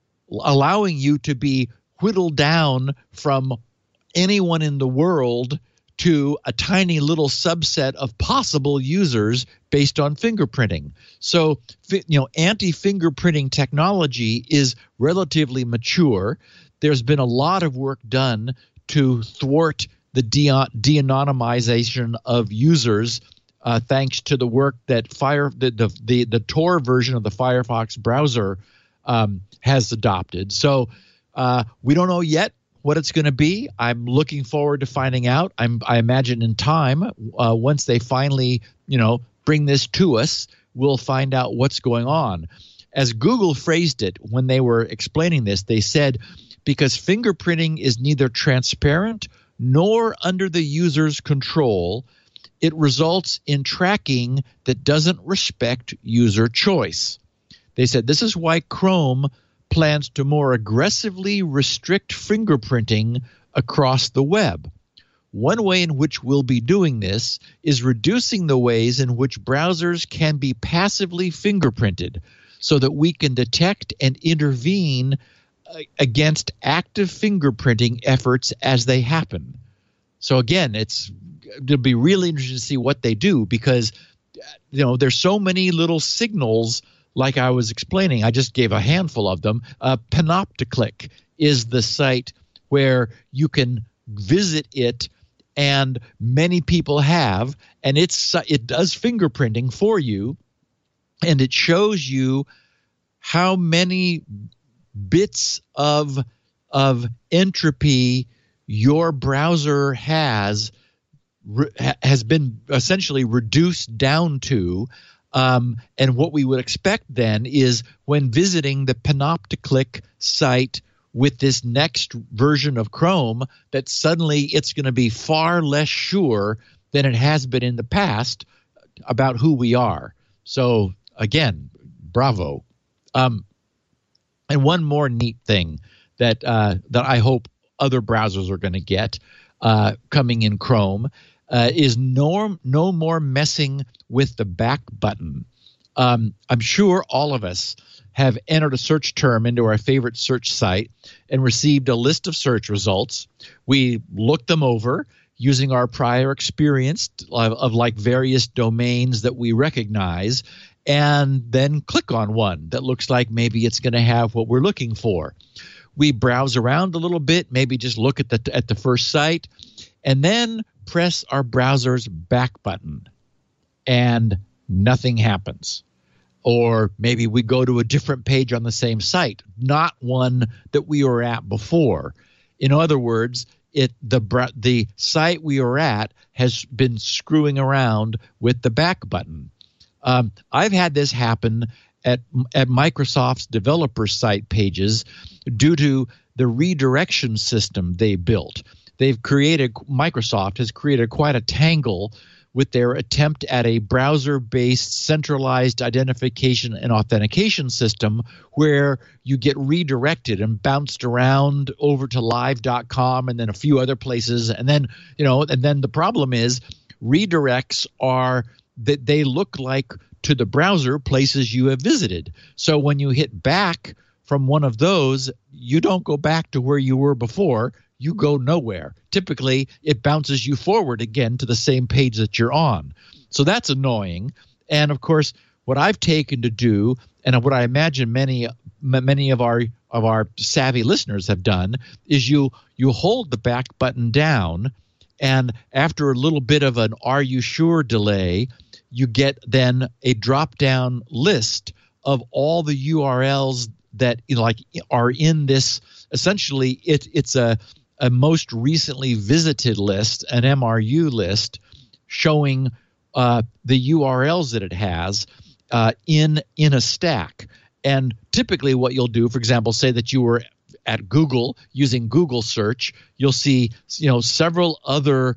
allowing you to be whittled down from anyone in the world to a tiny little subset of possible users based on fingerprinting. So, you know, anti-fingerprinting technology is relatively mature. There's been a lot of work done to thwart the de- de-anonymization of users, uh, thanks to the work that Fire the, the the the Tor version of the Firefox browser um, has adopted. So uh, we don't know yet what it's going to be. I'm looking forward to finding out. I'm, I imagine in time, uh, once they finally, you know, bring this to us, we'll find out what's going on. As Google phrased it when they were explaining this, they said, because fingerprinting is neither transparent nor under the user's control, it results in tracking that doesn't respect user choice. They said this is why Chrome plans to more aggressively restrict fingerprinting across the web. One way in which we'll be doing this is reducing the ways in which browsers can be passively fingerprinted so that we can detect and intervene uh, against active fingerprinting efforts as they happen. So again, it's it'll be really interesting to see what they do, because you know there's so many little signals. Like I was explaining, I just gave a handful of them. Uh, Panopticlick is the site where you can visit it, and many people have, and it's it does fingerprinting for you, and it shows you how many bits of of entropy your browser has has been essentially reduced down to. Um, and what we would expect then is when visiting the Panopticlick site with this next version of Chrome, that suddenly it's going to be far less sure than it has been in the past about who we are. So again, bravo. Um, and one more neat thing that uh, that I hope other browsers are going to get uh, coming in Chrome uh, is no, no more messing with the back button. Um, I'm sure all of us have entered a search term into our favorite search site and received a list of search results. We look them over using our prior experience of, of like various domains that we recognize, and then click on one that looks like maybe it's going to have what we're looking for. We browse around a little bit, maybe just look at the at the first site, and then press our browser's back button, and nothing happens. Or maybe we go to a different page on the same site, not one that we were at before. In other words, it the the site we were at has been screwing around with the back button. Um, I've had this happen at at Microsoft's developer site pages due to the redirection system they built. They've created Microsoft has created quite a tangle with their attempt at a browser-based centralized identification and authentication system where you get redirected and bounced around over to live dot com and then a few other places. And then, you know, and then the problem is redirects are that they look like to the browser places you have visited. So when you hit back from one of those, you don't go back to where you were before. You go nowhere. Typically, it bounces you forward again to the same page that you're on. So that's annoying. And of course, what I've taken to do, and what I imagine many many of our of our savvy listeners have done, is you you hold the back button down, and after a little bit of an "Are you sure?" delay, you get then a drop-down list of all the U R Ls that, you know, like are in this. Essentially, it it's a a most recently visited list, an M R U list, showing uh, the U R Ls that it has uh, in in a stack. And typically what you'll do, for example, say that you were at Google using Google search, you'll see, you know, several other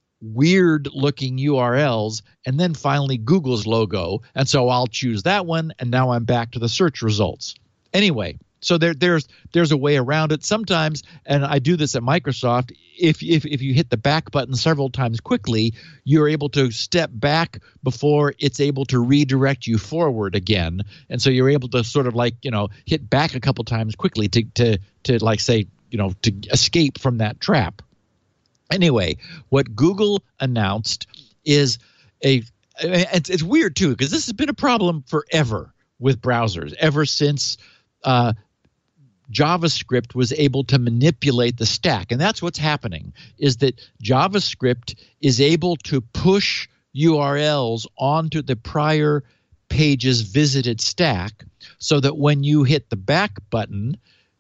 weird looking U R Ls, and then finally Google's logo. And so I'll choose that one, and now I'm back to the search results. Anyway, so there, there's there's a way around it sometimes, and I do this at Microsoft. If, if if you hit the back button several times quickly, you're able to step back before it's able to redirect you forward again, and so you're able to sort of like, you know, hit back a couple times quickly to to to like say, you know, to escape from that trap. Anyway, what Google announced is a it's, it's weird too, because this has been a problem forever with browsers ever since uh, JavaScript was able to manipulate the stack. And that's what's happening, is that JavaScript is able to push U R Ls onto the prior page's visited stack so that when you hit the back button,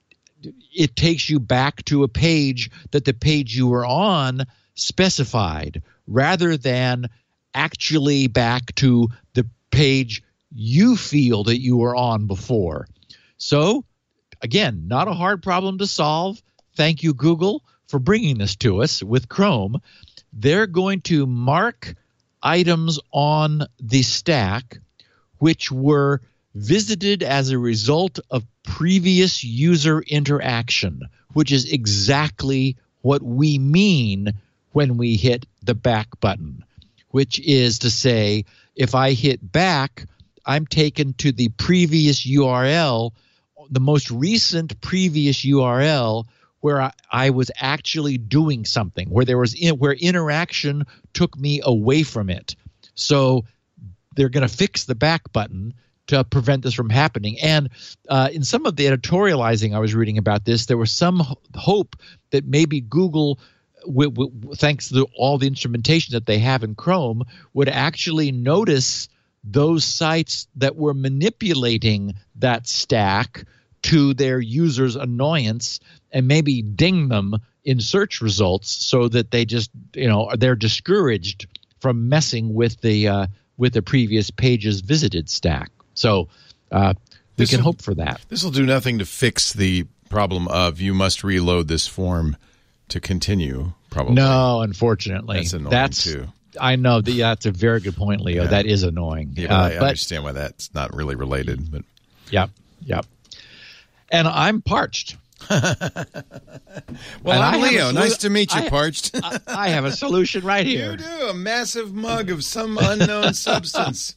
it takes you back to a page that the page you were on specified, rather than actually back to the page you feel that you were on before. So, again, not a hard problem to solve. Thank you, Google, for bringing this to us with Chrome. They're going to mark items on the stack which were visited as a result of previous user interaction, which is exactly what we mean when we hit the back button, which is to say, if I hit back, I'm taken to the previous U R L, the most recent previous U R L where I, I was actually doing something, where there was in, where interaction took me away from it. So they're going to fix the back button to prevent this from happening. And uh, in some of the editorializing I was reading about this, there was some ho- hope that maybe Google, w- w- thanks to all the instrumentation that they have in Chrome, would actually notice those sites that were manipulating that stack to their users' annoyance and maybe ding them in search results so that they just, you know, they're discouraged from messing with the uh, with the previous pages visited stack. So uh, we This can will- hope for that. This will do nothing to fix the problem of you must reload this form to continue, probably. No, unfortunately. That's annoying, That's, too. I know. The, that's a very good point, Leo. Yeah. That is annoying. Yeah, but Uh, I but understand why that's not really related. But Yep, yep. And I'm parched. Well, And I I'm have a Leo. solu- Nice to meet you, I- Parched. I, I have a solution right You here. do. A massive mug of some unknown substance.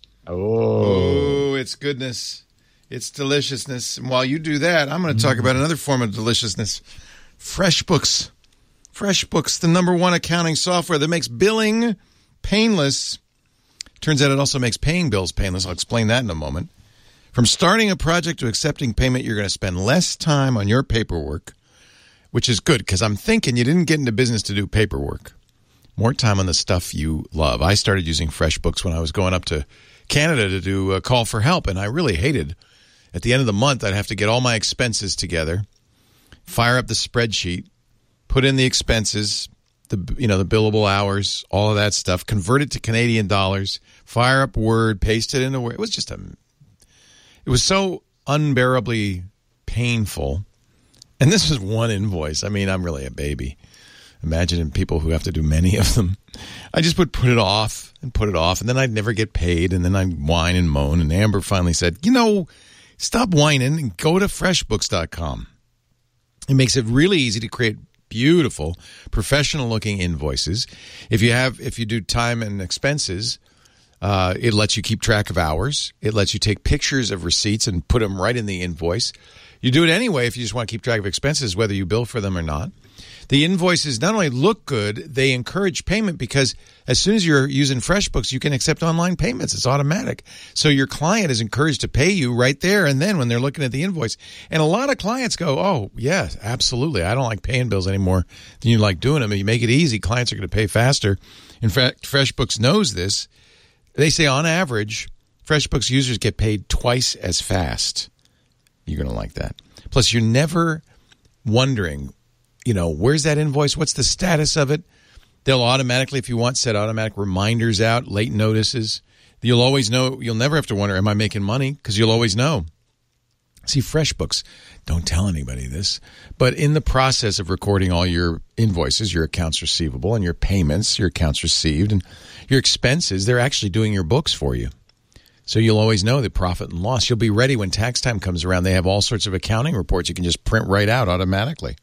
Oh. Oh, it's goodness. It's deliciousness. And while you do that, I'm going to talk about another form of deliciousness. FreshBooks. FreshBooks, the number one accounting software that makes billing painless. Turns out it also makes paying bills painless. I'll explain that in a moment. From starting a project to accepting payment, you're going to spend less time on your paperwork, which is good because I'm thinking you didn't get into business to do paperwork. More time on the stuff you love. I started using FreshBooks when I was going up to Canada to do a call for help, and I really hated. At the end of the month, I'd have to get all my expenses together, fire up the spreadsheet, put in the expenses, the you know the billable hours, all of that stuff, convert it to Canadian dollars, fire up Word, paste it into Word. It was just a, it was so unbearably painful. And this was one invoice. I mean, I'm really a baby. Imagine people who have to do many of them. I just would put it off and put it off, and then I'd never get paid, and then I'd whine and moan. And Amber finally said, you know, stop whining and go to FreshBooks dot com. It makes it really easy to create beautiful, professional-looking invoices. If you have, if you do time and expenses, uh, it lets you keep track of hours. It lets you take pictures of receipts and put them right in the invoice. You do it anyway if you just want to keep track of expenses, whether you bill for them or not. The invoices not only look good, they encourage payment because as soon as you're using FreshBooks, you can accept online payments. It's automatic. So your client is encouraged to pay you right there and then when they're looking at the invoice. And a lot of clients go, oh, yeah, absolutely. I don't like paying bills anymore than you like doing them. And you make it easy, clients are going to pay faster. In fact, FreshBooks knows this. They say on average, FreshBooks users get paid twice as fast. You're going to like that. Plus, you're never wondering, you know, where's that invoice? What's the status of it? They'll automatically, if you want, set automatic reminders out, late notices. You'll always know. You'll never have to wonder, am I making money? Because you'll always know. See, FreshBooks, don't tell anybody this, but in the process of recording all your invoices, your accounts receivable, and your payments, your accounts received, and your expenses, they're actually doing your books for you. So you'll always know the profit and loss. You'll be ready when tax time comes around. They have all sorts of accounting reports you can just print right out automatically.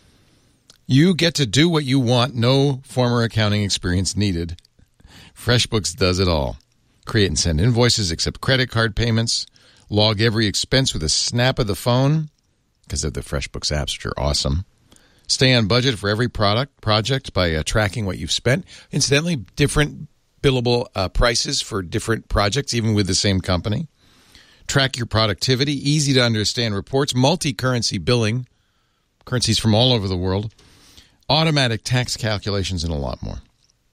You get to do what you want. No former accounting experience needed. FreshBooks does it all. Create and send invoices, accept credit card payments, log every expense with a snap of the phone because of the FreshBooks apps, which are awesome. Stay on budget for every product project by uh, tracking what you've spent. Incidentally, different billable uh, prices for different projects, even with the same company. Track your productivity, easy to understand reports, multi-currency billing, currencies from all over the world, automatic tax calculations, and a lot more.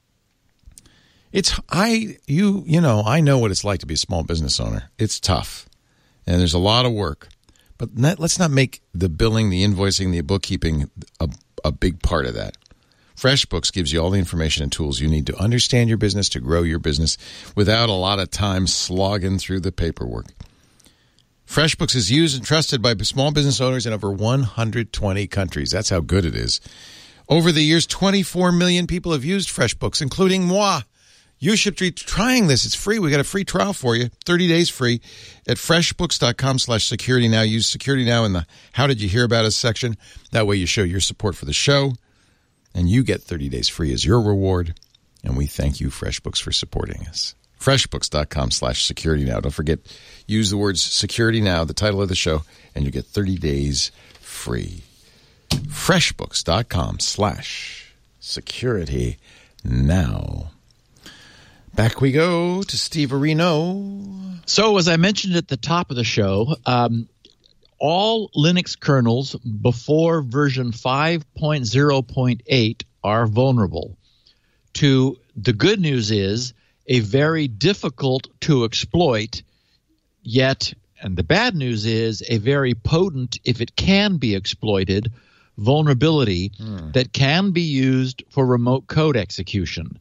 It's I you you know I know what it's like to be a small business owner. It's tough, and there's a lot of work. But not, let's not make the billing, the invoicing, the bookkeeping a, a big part of that. FreshBooks gives you all the information and tools you need to understand your business, to grow your business without a lot of time slogging through the paperwork. FreshBooks is used and trusted by small business owners in over one hundred twenty countries. That's how good it is. Over the years, twenty-four million people have used FreshBooks, including moi. You should be trying this. It's free. We got a free trial for you, thirty days free at freshbooks.com slash security now. Use security now in the How Did You Hear About Us section. That way you show your support for the show, and you get thirty days free as your reward. And we thank you, FreshBooks, for supporting us. freshbooks.com slash security now. Don't forget, use the words security now, the title of the show, and you get thirty days free. freshbooks.com slash security now. Back we go to Steve Areno. So, as I mentioned at the top of the show, um, all Linux kernels before version five point oh point eight are vulnerable to, the good news is, a very difficult to exploit, yet and the bad news is a very potent, if it can be exploited, vulnerability hmm. that can be used for remote code execution.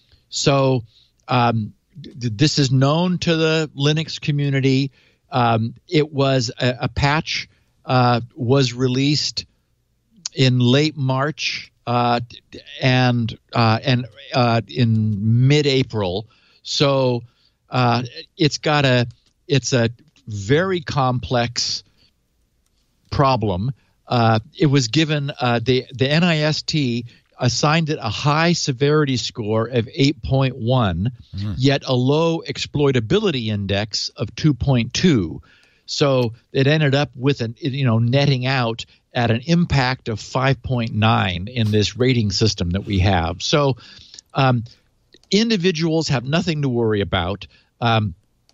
So um, th- this is known to the Linux community. Um, it was a, a patch uh, was released in late March uh, and uh, and uh, in mid-April. So uh, it's got a it's a very complex problem. Uh, it was given uh, the the NIST assigned it a high severity score of eight point one, mm. yet a low exploitability index of two point two. So it ended up with an you know netting out at an impact of five point nine in this rating system that we have. So um, individuals have nothing to worry about. Um,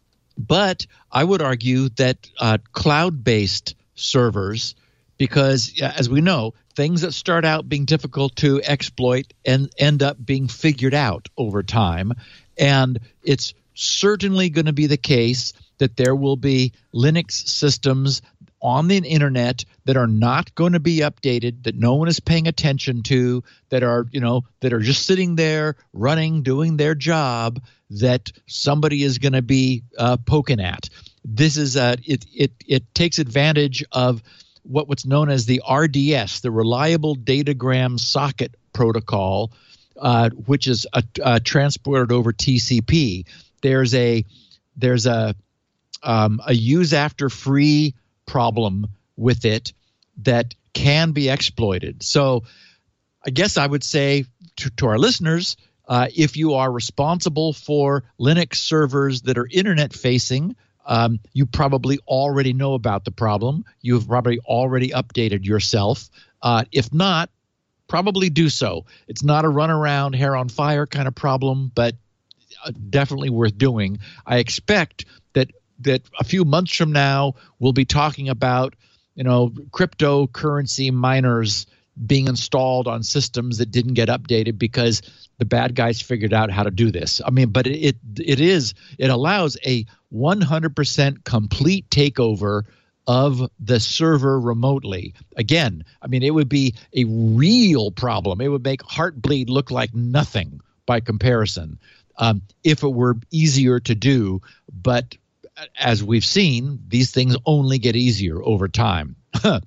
but I would argue that uh, cloud-based servers, because as we know, things that start out being difficult to exploit and end up being figured out over time. And it's certainly going to be the case that there will be Linux systems on the internet that are not going to be updated, that no one is paying attention to, that are, you know, that are just sitting there running, doing their job, that somebody is going to be uh, poking at. This is a, it, it, it takes advantage of what what's known as the R D S, the Reliable Datagram Socket Protocol, uh, which is a, a transported over T C P. There's a there's a um, a use after free problem with it that can be exploited. So, I guess I would say to, to our listeners, uh, if you are responsible for Linux servers that are internet facing, Um, you probably already know about the problem. You've probably already updated yourself. Uh, if not, probably do so. It's not a run-around, hair on fire kind of problem, but uh, definitely worth doing. I expect that that a few months from now we'll be talking about, you know, cryptocurrency miners being installed on systems that didn't get updated because the bad guys figured out how to do this. I mean, but it it, it is it allows a one hundred percent complete takeover of the server remotely. Again, I mean, it would be a real problem. It would make Heartbleed look like nothing by comparison um, if it were easier to do. But as we've seen, these things only get easier over time.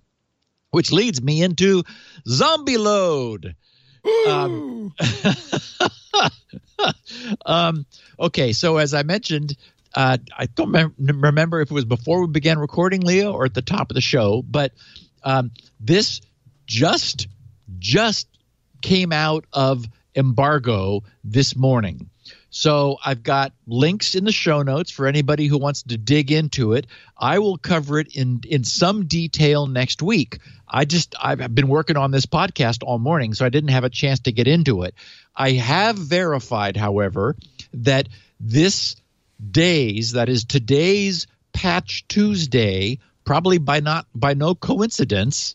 Which leads me into Zombie Load. Um, um, okay, so as I mentioned, uh, I don't mem- remember if it was before we began recording, Leo, or at the top of the show, but um, this just just came out of embargo this morning. So I've got links in the show notes for anybody who wants to dig into it. I will cover it in, in some detail next week. I just I've been working on this podcast all morning, so I didn't have a chance to get into it. I have verified, however, that this day's, that is today's Patch Tuesday, probably by not by no coincidence,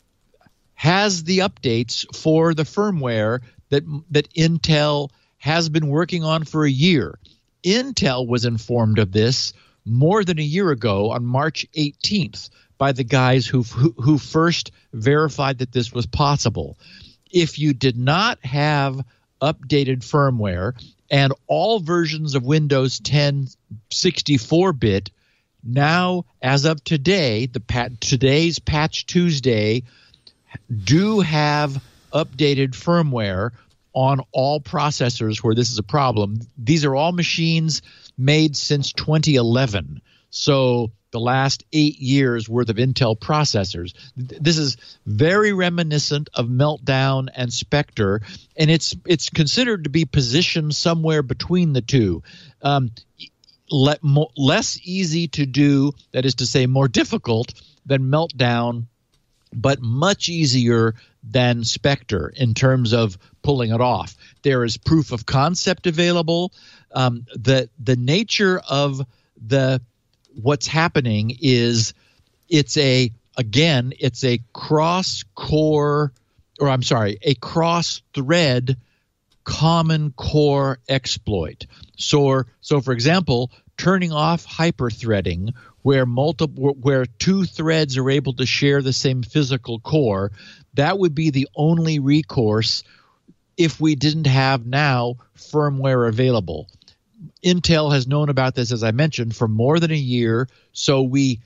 has the updates for the firmware that that Intel has been working on for a year. Intel was informed of this more than a year ago on March eighteenth by the guys who who, who first verified that this was possible. If you did not have updated firmware and all versions of Windows ten sixty-four bit, now as of today, the pat, today's Patch Tuesday, do have updated firmware on all processors where this is a problem. These are all machines made since twenty eleven. So the last eight years worth of Intel processors. This is very reminiscent of Meltdown and Spectre, and it's it's considered to be positioned somewhere between the two. Um, le- mo- less easy to do, that is to say more difficult than Meltdown, but much easier than Spectre in terms of pulling it off. There is proof of concept available. Um, the the nature of the what's happening is it's a again it's a cross core or I'm sorry a cross thread common core exploit. So so for example, turning off hyperthreading, where multiple where two threads are able to share the same physical core. That would be the only recourse if we didn't have now firmware available. Intel has known about this, as I mentioned, for more than a year. So we,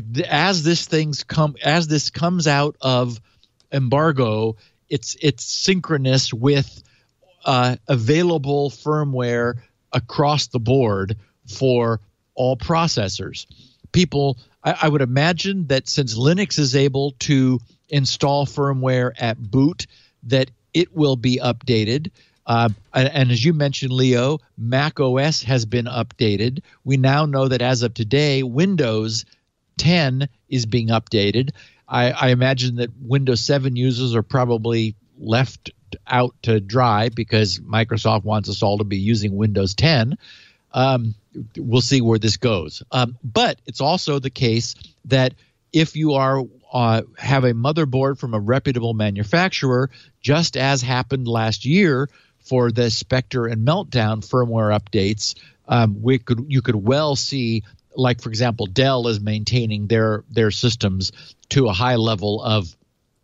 as this things come, as this comes out of embargo, it's it's synchronous with uh, available firmware across the board for all processors. People, I, I would imagine that since Linux is able to install firmware at boot, that it will be updated. Uh, and, and as you mentioned, Leo, Mac O S has been updated. We now know that as of today, Windows ten is being updated. I, I imagine that Windows seven users are probably left out to dry because Microsoft wants us all to be using Windows ten. Um, we'll see where this goes. Um, but it's also the case that if you are uh, have a motherboard from a reputable manufacturer, just as happened last year for the Spectre and Meltdown firmware updates, um, we could you could well see, like for example, Dell is maintaining their their systems to a high level of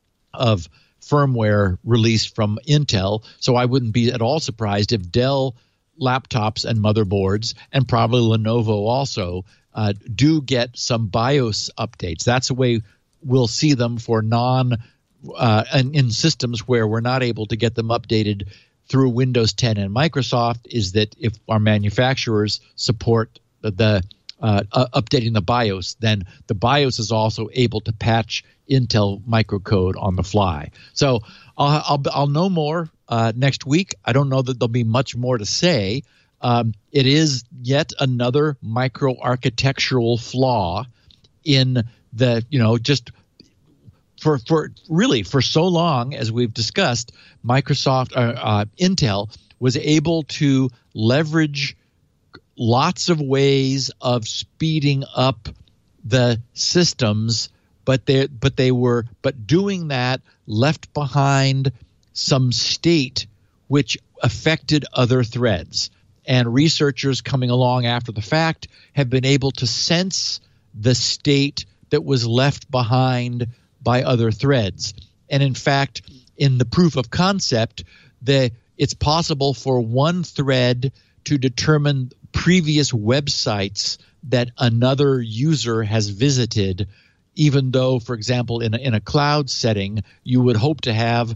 of firmware released from Intel. So I wouldn't be at all surprised if Dell laptops and motherboards, and probably Lenovo also, uh, do get some BIOS updates. That's the way we'll see them for non uh, in, in systems where we're not able to get them updated through Windows ten and Microsoft, is that if our manufacturers support the, the uh, uh, updating the BIOS, then the BIOS is also able to patch Intel microcode on the fly. So I'll I'll, I'll know more uh, next week. I don't know that there'll be much more to say. Um, it is yet another micro-architectural flaw in the, you know, just for for really for so long, as we've discussed, Microsoft, uh, uh, Intel was able to leverage lots of ways of speeding up the systems, but they but they were but doing that left behind some state which affected other threads. And researchers coming along after the fact have been able to sense the state that was left behind by other threads. And in fact, in the proof of concept, the it's possible for one thread to determine previous websites that another user has visited, even though, for example, in a, in a cloud setting, you would hope to have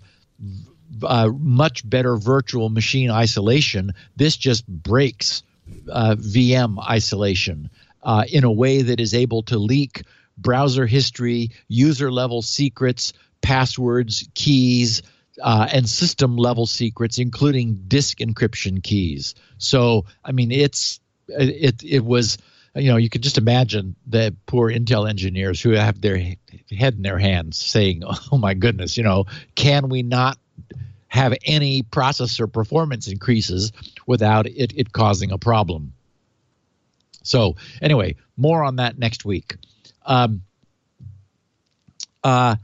uh, much better virtual machine isolation. This just breaks uh, V M isolation uh, in a way that is able to leak browser history, user-level secrets, passwords, keys, uh, and system-level secrets, including disk encryption keys. So, I mean, it's it it was, you know, you could just imagine the poor Intel engineers who have their head in their hands saying, oh, my goodness, you know, can we not have any processor performance increases without it, it causing a problem? So, anyway, more on that next week. Um, uh,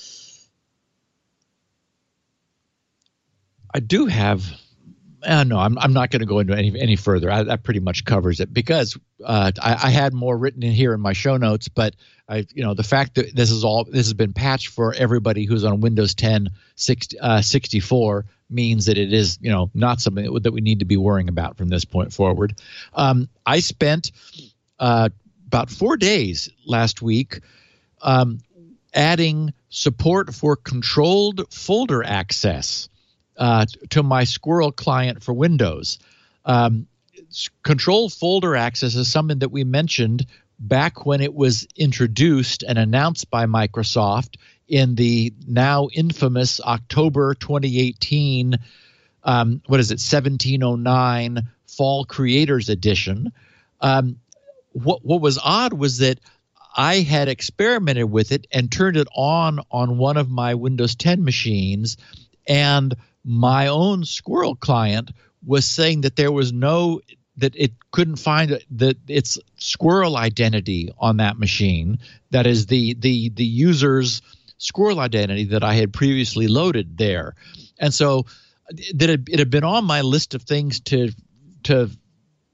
I do have. Uh, no, I'm I'm not going to go into any any further. I, that pretty much covers it because uh, I, I had more written in here in my show notes. But I, you know, the fact that this is all this has been patched for everybody who's on Windows ten sixty, uh, sixty-four means that it is, you know, not something that, that we need to be worrying about from this point forward. Um, I spent uh, about four days last week um, adding support for controlled folder access uh, to my Squirrel client for Windows. Um, controlled folder access is something that we mentioned back when it was introduced and announced by Microsoft in the now infamous October twenty eighteen, um, what is it, seventeen oh nine Fall Creators Edition. Um, What what was odd was that I had experimented with it and turned it on on one of my Windows ten machines, and my own Squirrel client was saying that there was no that it couldn't find that its Squirrel identity on that machine. That is the the the user's Squirrel identity that I had previously loaded there, and so that it, it had been on my list of things to to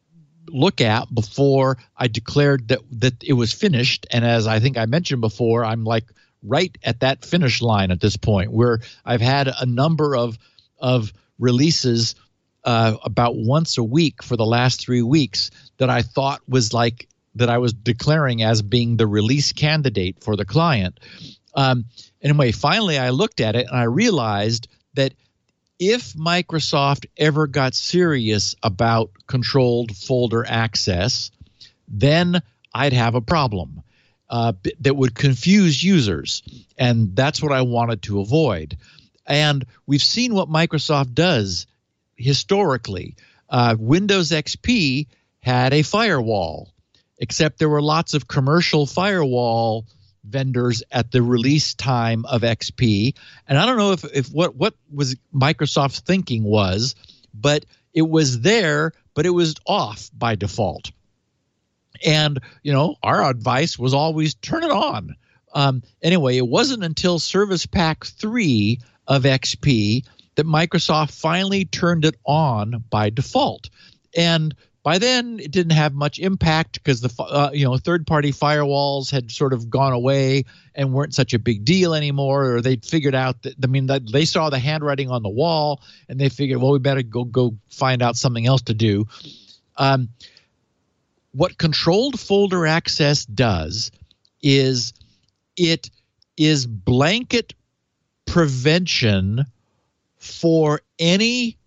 look at before I declared that that it was finished. And as I think I mentioned before, I'm like right at that finish line at this point, where I've had a number of of releases uh, about once a week for the last three weeks that I thought was like that I was declaring as being the release candidate for the client. Um, anyway, finally I looked at it and I realized that if Microsoft ever got serious about controlled folder access, then I'd have a problem uh, that would confuse users. And that's what I wanted to avoid. And we've seen what Microsoft does historically. Uh, Windows X P had a firewall, except there were lots of commercial firewall vendors at the release time of X P. And I don't know if, if what, what was Microsoft's thinking was, but it was there, but it was off by default. And, you know, our advice was always turn it on. Um, anyway, it wasn't until Service Pack three of X P that Microsoft finally turned it on by default. And by then, it didn't have much impact because the uh, you know third-party firewalls had sort of gone away and weren't such a big deal anymore. Or they'd figured out that I mean that they saw the handwriting on the wall and they figured, well, we better go go find out something else to do. Um, what controlled folder access does is it is blanket prevention for any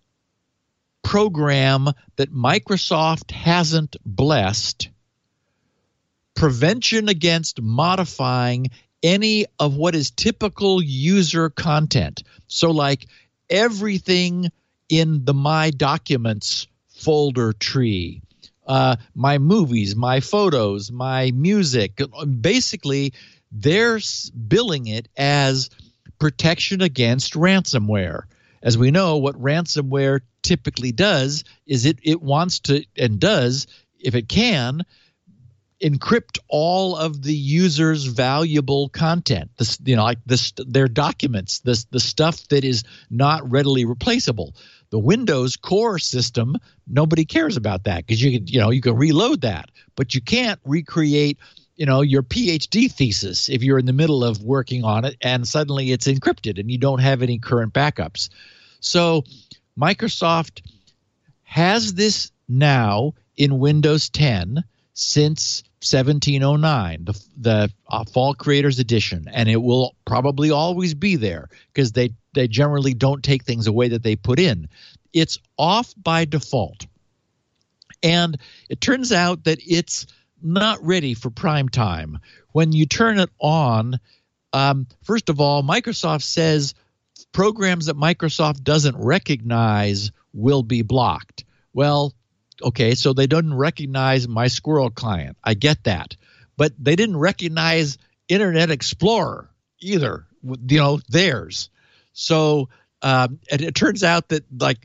program that Microsoft hasn't blessed, prevention against modifying any of what is typical user content. So like everything in the My Documents folder tree, uh, my movies, my photos, my music, basically they're billing it as protection against ransomware. As we know, what ransomware typically does is it it wants to and does, if it can, encrypt all of the user's valuable content. This, you know, like this, their documents, this the stuff that is not readily replaceable. The Windows core system, nobody cares about that because you can, you know, you can reload that, but you can't recreate, you know, your PhD thesis if you're in the middle of working on it and suddenly it's encrypted and you don't have any current backups. So Microsoft has this now in Windows ten since seventeen oh nine, the, the uh, Fall Creators Edition, and it will probably always be there because they, they generally don't take things away that they put in. It's off by default. And it turns out that it's not ready for prime time. When you turn it on, um, first of all, Microsoft says programs that Microsoft doesn't recognize will be blocked. Well, okay, so they didn't recognize my Squirrel client. I get that. But they didn't recognize Internet Explorer either, you know, theirs. So um, and it turns out that, like,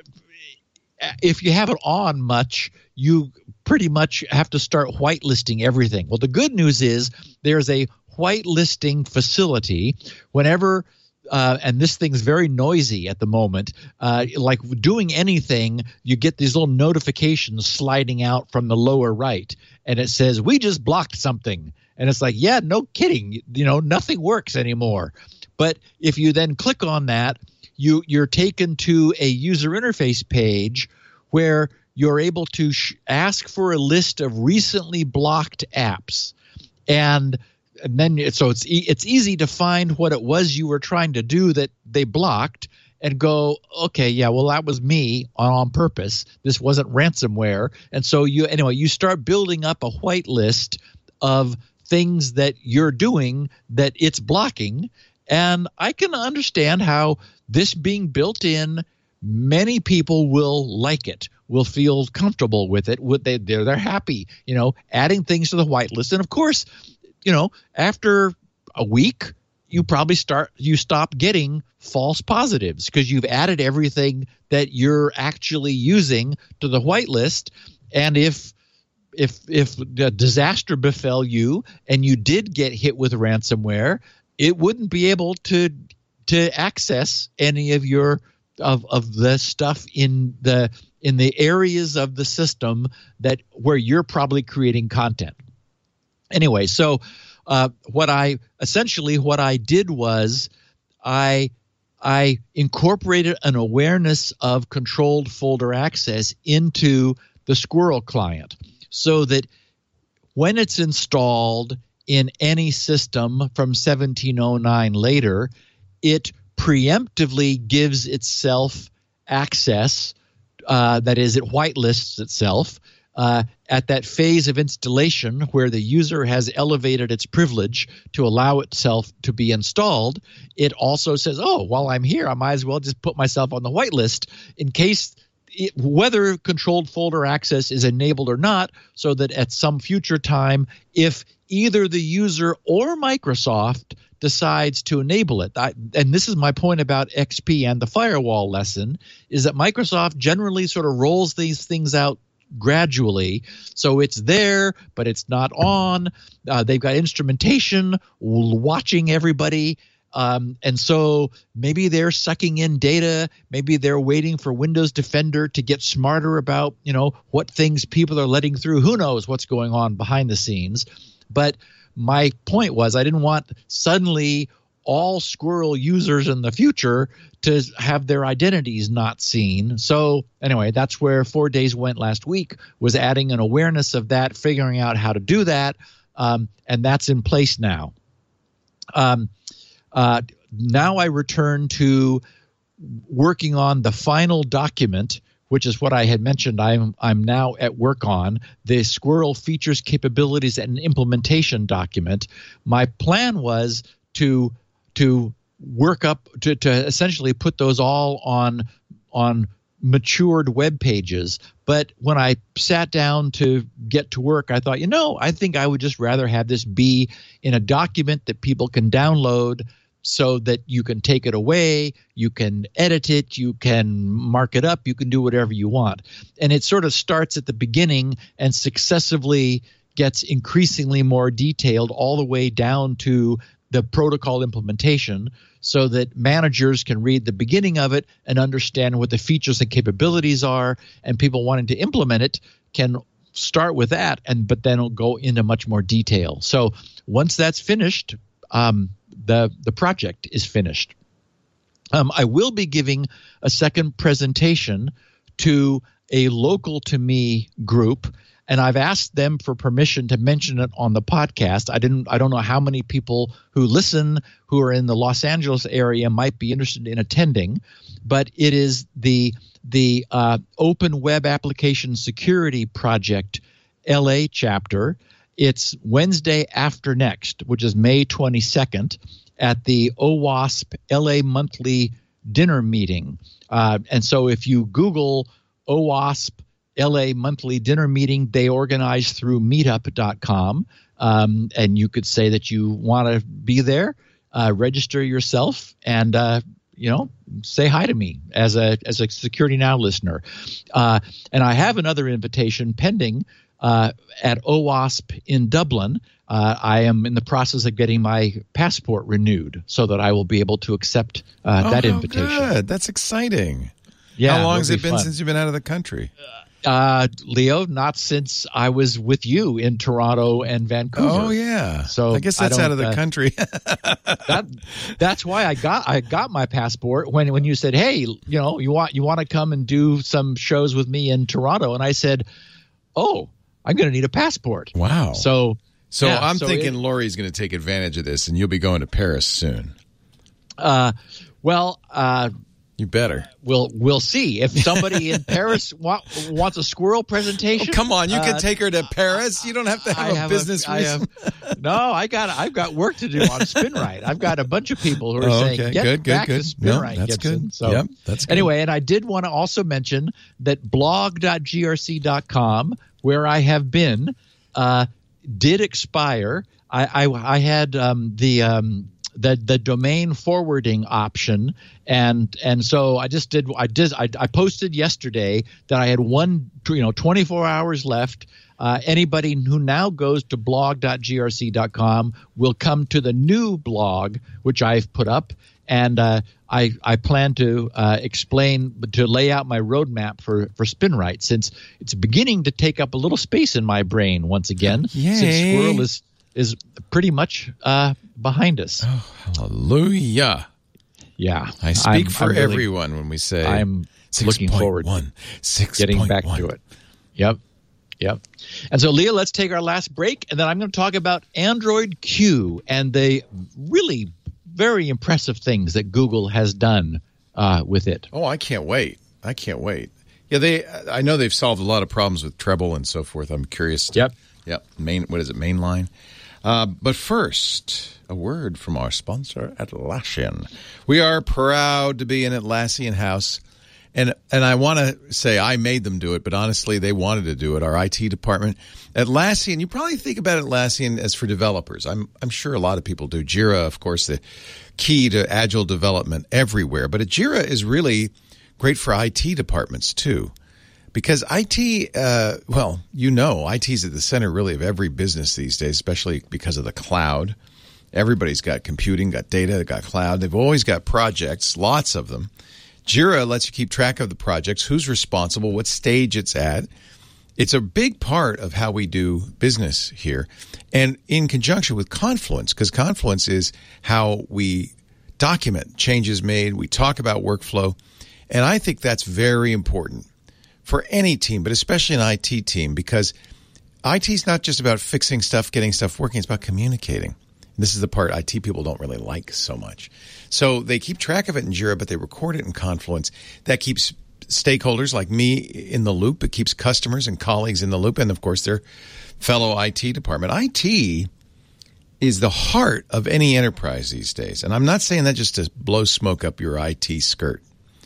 if you have it on much, you pretty much have to start whitelisting everything. Well, the good news is there's a whitelisting facility whenever uh, and this thing's very noisy at the moment. Uh, like doing anything, you get these little notifications sliding out from the lower right, and it says, we just blocked something. And it's like, yeah, no kidding. You know, nothing works anymore. But if you then click on that, you, you're taken to a user interface page where you're able to sh- ask for a list of recently blocked apps. And, and then so it's e- it's easy to find what it was you were trying to do that they blocked and go, okay, yeah, well, that was me on, on purpose. This wasn't ransomware. And so you anyway, you start building up a whitelist of things that you're doing that it's blocking. And I can understand how this being built in, many people will like it, will feel comfortable with it. They, they're, they're happy, you know, adding things to the whitelist. And of course, you know, after a week, you probably start, you stop getting false positives because you've added everything that you're actually using to the whitelist. And if if if a disaster befell you and you did get hit with ransomware, it wouldn't be able to to access any of your of of the stuff in the in the areas of the system that where you're probably creating content. Anyway, so uh, what I essentially what I did was I I incorporated an awareness of controlled folder access into the Squirrel client, so that when it's installed in any system from seventeen oh nine later, it preemptively gives itself access, uh, that is, it whitelists itself uh, at that phase of installation where the user has elevated its privilege to allow itself to be installed. It also says, oh, while I'm here, I might as well just put myself on the whitelist in case it, whether controlled folder access is enabled or not, so that at some future time, if either the user or Microsoft decides to enable it. I, and this is my point about X P and the firewall lesson, is that Microsoft generally sort of rolls these things out gradually. So it's there, but it's not on. Uh, they've got instrumentation watching everybody. Um, and so maybe they're sucking in data. Maybe they're waiting for Windows Defender to get smarter about, you know, what things people are letting through. Who knows what's going on behind the scenes. But my point was I didn't want suddenly all Squirrel users in the future to have their identities not seen. So anyway, that's where Four Days went last week, was adding an awareness of that, figuring out how to do that, um, and that's in place now. Um, uh, now I return to working on the final document, which is what I had mentioned I'm I'm now at work on, the Squirrel features, capabilities, and implementation document. My plan was to to work up to, to essentially put those all on on matured web pages. But when I sat down to get to work, I thought, you know, I think I would just rather have this be in a document that people can download, so that you can take it away, you can edit it, you can mark it up, you can do whatever you want. And it sort of starts at the beginning and successively gets increasingly more detailed all the way down to the protocol implementation, so that managers can read the beginning of it and understand what the features and capabilities are, and people wanting to implement it can start with that, and but then it'll go into much more detail. So once that's finished, um, the the project is finished. Um, I will be giving a second presentation to a local to me group, and I've asked them for permission to mention it on the podcast. I didn't. I don't know how many people who listen who are in the Los Angeles area might be interested in attending, but it is the the uh, Open Web Application Security Project L A chapter. It's Wednesday after next, which is May twenty-second, at the OWASP L A Monthly Dinner Meeting. Uh, and so if you Google OWASP L A Monthly Dinner Meeting, they organize through meetup dot com, um, and you could say that you want to be there, uh, register yourself, and uh, you know, say hi to me as a as a Security Now listener. Uh, and I have another invitation pending Uh, at OWASP in Dublin. Uh, I am in the process of getting my passport renewed so that I will be able to accept uh, oh, that how invitation. Good. That's exciting. Yeah, how long has be it been fun. since you've been out of the country? Uh, Leo, not since I was with you in Toronto and Vancouver. Oh yeah. So I guess that's I out of the uh, country. that that's why I got I got my passport when when you said, hey, you know, you want you want to come and do some shows with me in Toronto, and I said, oh, I'm going to need a passport. Wow. So, so yeah, I'm so thinking it, Lori's going to take advantage of this, and you'll be going to Paris soon. Uh, well, uh, you better. We'll we'll see if somebody in Paris wa- wants a squirrel presentation. Oh, come on, you uh, can take her to Paris. You don't have to have I a have business a, I reason. have, no, I got I've got work to do on SpinRite. I've got a bunch of people who are Oh, saying, okay. "Get Good, good, back good. to SpinRite." No, that's Gibson. good. So Yep, that's good. Anyway, and I did want to also mention that blog dot G R C dot com, where I have been, uh, did expire. I I, I had um, the um, the the domain forwarding option, and and so I just did I did I, I posted yesterday that I had one you know twenty-four hours left. Uh, anybody who now goes to blog dot g r c dot com will come to the new blog, which I've put up, and uh, I, I plan to uh, explain, to lay out my roadmap for, for SpinRite, since it's beginning to take up a little space in my brain once again, Yay. since Squirrel is, is pretty much uh, behind us. Oh, hallelujah. Yeah. I speak I'm, for I'm really, everyone when we say I'm looking forward one, six getting back one. to it. Yep. Yep. And so, Leah, let's take our last break, and then I'm going to talk about Android Q and the really very impressive things that Google has done uh, with it. Oh, I can't wait. I can't wait. Yeah, they. I know they've solved a lot of problems with treble and so forth. I'm curious. To, yep. Yep. Main. What is it? Mainline. Uh, but first, a word from our sponsor, Atlassian. We are proud to be an Atlassian house. And and I want to say I made them do it, but honestly, they wanted to do it. Our I T department, Atlassian. You probably think about Atlassian as for developers. I'm I'm sure a lot of people do. Jira, of course, the key to agile development everywhere. But Jira is really great for I T departments too, because I T. Uh, well, you know, I T is at the center really of every business these days, especially because of the cloud. Everybody's got computing, got data, got cloud. They've always got projects, lots of them. Jira lets you keep track of the projects, who's responsible, what stage it's at. It's a big part of how we do business here. And in conjunction with Confluence, because Confluence is how we document changes made, we talk about workflow. And I think that's very important for any team, but especially an I T team, because I T is not just about fixing stuff, getting stuff working. It's about communicating. This is the part I T people don't really like so much. So they keep track of it in Jira, but they record it in Confluence. That keeps stakeholders like me in the loop. It keeps customers and colleagues in the loop, and, of course, their fellow I T department. I T is the heart of any enterprise these days. And I'm not saying that just to blow smoke up your I T skirt,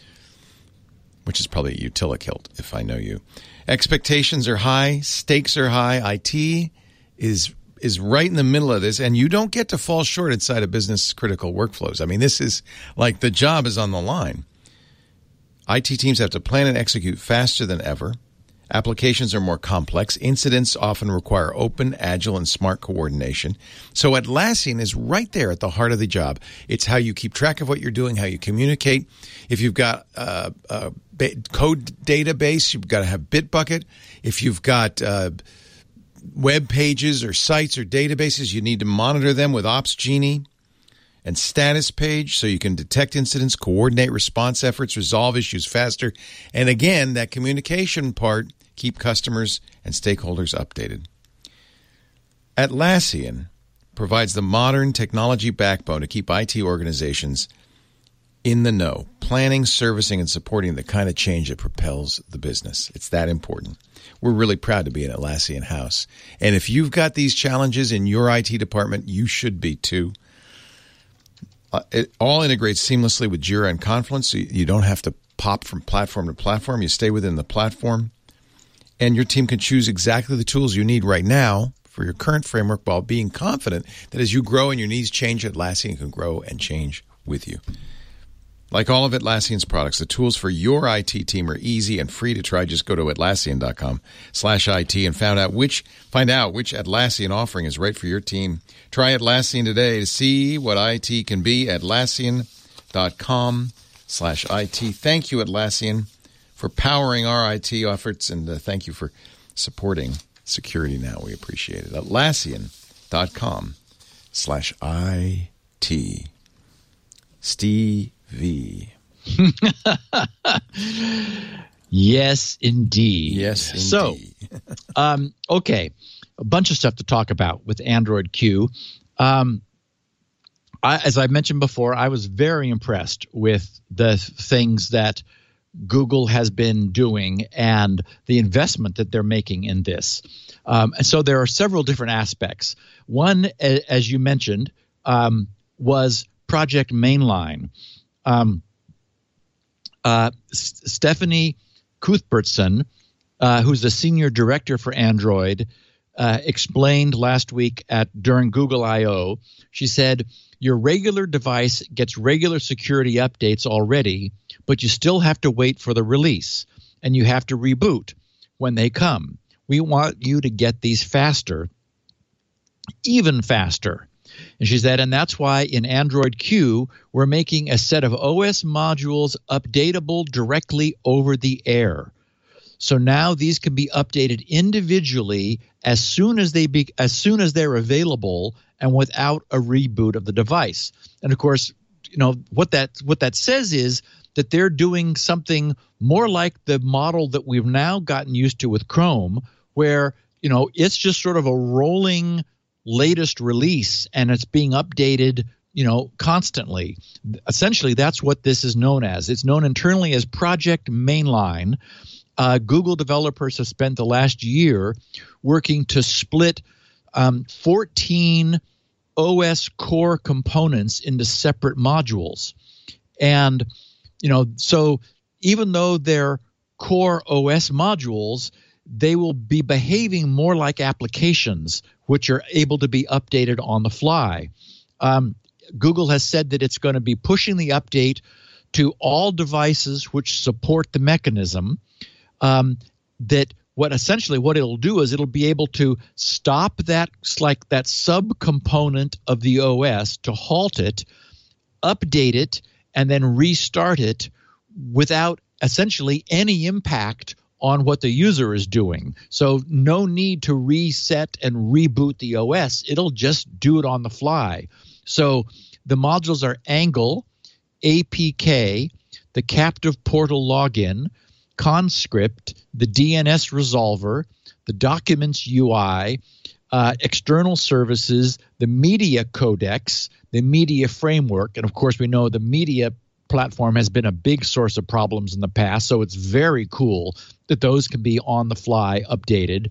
which is probably a utilikilt if I know you. Expectations are high. Stakes are high. I T is is right in the middle of this, and you don't get to fall short inside of business-critical workflows. I mean, this is like the job is on the line. I T teams have to plan and execute faster than ever. Applications are more complex. Incidents often require open, agile, and smart coordination. So Atlassian is right there at the heart of the job. It's how you keep track of what you're doing, how you communicate. If you've got a, a code database, you've got to have Bitbucket. If you've got uh, web pages or sites or databases, you need to monitor them with OpsGenie and Status Page so you can detect incidents, coordinate response efforts, resolve issues faster. And again, that communication part, keep customers and stakeholders updated. Atlassian provides the modern technology backbone to keep I T organizations in the know, planning, servicing, and supporting the kind of change that propels the business. It's that important. We're really proud to be an Atlassian house. And if you've got these challenges in your I T department, you should be too. Uh, it all integrates seamlessly with Jira and Confluence, so you, you don't have to pop from platform to platform. You stay within the platform. And your team can choose exactly the tools you need right now for your current framework while being confident that as you grow and your needs change, Atlassian can grow and change with you. Like all of Atlassian's products, the tools for your I T team are easy and free to try. Just go to Atlassian.com slash IT and find out which find out which Atlassian offering is right for your team. Try Atlassian today to see what I T can be. Atlassian.com slash IT. Thank you, Atlassian, for powering our I T efforts, and uh, thank you for supporting Security Now. We appreciate it. Atlassian.com slash IT. Steve V. Yes, indeed. Yes, indeed. So, um, okay, a bunch of stuff to talk about with Android Q. Um, I, as I mentioned before, I was very impressed with the things that Google has been doing and the investment that they're making in this. Um, and so there are several different aspects. One, a, as you mentioned, um, was Project Mainline. Um, uh, S- Stephanie Cuthbertson, uh, who's the senior director for Android, uh, explained last week at during Google I O. She said, your regular device gets regular security updates already, but you still have to wait for the release, and you have to reboot when they come. we want you to get these faster, even faster. And she said, and that's why in Android Q, we're making a set of O S modules updatable directly over the air. So now these can be updated individually as soon as they be, as soon as they're available and without a reboot of the device. And of course, you know, what that what that says is that they're doing something more like the model that we've now gotten used to with Chrome, where, you know, it's just sort of a rolling latest release and it's being updated, you know, constantly. Essentially, that's what this is known as. It's known internally as Project Mainline. Uh, Google developers have spent the last year working to split um, fourteen O S core components into separate modules. And, you know, so even though they're core O S modules, they will be behaving more like applications, which are able to be updated on the fly. Um, Google has said that it's going to be pushing the update to all devices which support the mechanism. Um, that what essentially what it'll do is it'll be able to stop that, like that subcomponent of the O S, to halt it, update it, and then restart it without essentially any impact on what the user is doing. So no need to reset and reboot the O S. It'll just do it on the fly. So the modules are Angle, A P K, the Captive Portal Login, Conscript, the D N S Resolver, the Documents U I, uh, External Services, the Media Codex, the Media Framework, and of course we know the Media platform has been a big source of problems in the past, so it's very cool that those can be on the fly updated.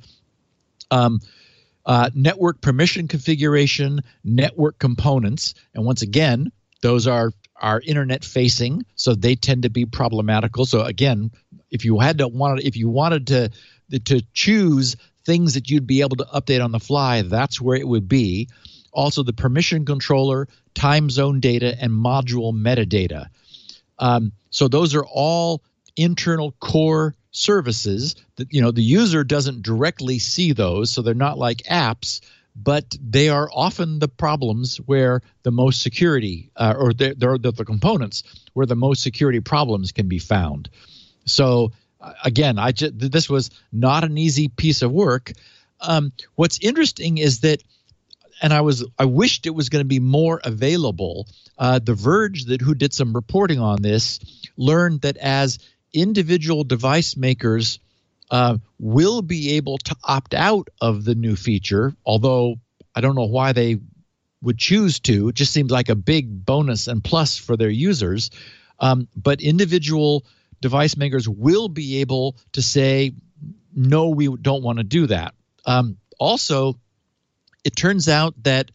Um, uh, network permission configuration, network components, and once again, those are are internet facing, so they tend to be problematical. So again, if you had to want, if you wanted to to choose things that you'd be able to update on the fly, that's where it would be. Also, the permission controller, time zone data, and module metadata. Um, so those are all internal core services that, you know, the user doesn't directly see those, so they're not like apps, but they are often the problems where the most security, uh, or they're, they're the, the components where the most security problems can be found. So uh, again, I just, this was not an easy piece of work. Um, what's interesting is that, and I was I wished it was going to be more available. Uh, The Verge, that who did some reporting on this, learned that as individual device makers uh, will be able to opt out of the new feature, although I don't know why they would choose to. It just seems like a big bonus and plus for their users. Um, but individual device makers will be able to say, no, we don't want to do that. Um, also, it turns out that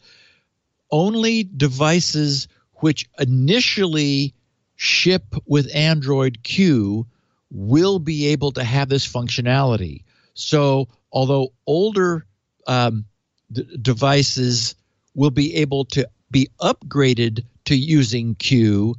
only devices which initially ship with Android Q will be able to have this functionality. So although older um, d- devices will be able to be upgraded to using Q,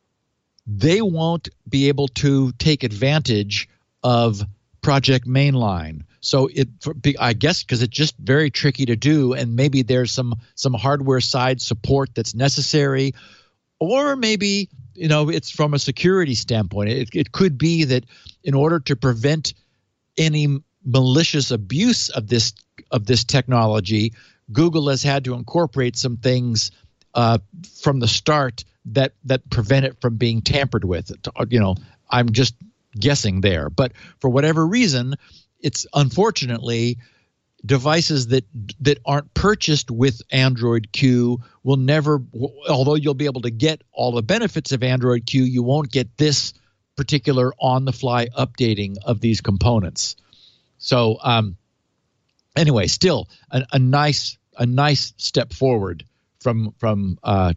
they won't be able to take advantage of Project Mainline. So it, I guess, because it's just very tricky to do, and maybe there's some some hardware side support that's necessary, or maybe, you know, it's from a security standpoint. It, it could be that in order to prevent any malicious abuse of this of this technology, Google has had to incorporate some things uh, from the start that that prevent it from being tampered with. You know, I'm just guessing there, but for whatever reason, it's unfortunately devices that that aren't purchased with Android Q will never, although you'll be able to get all the benefits of Android Q, you won't get this particular on-the-fly updating of these components. So um, anyway, still a, a nice a nice step forward from from uh,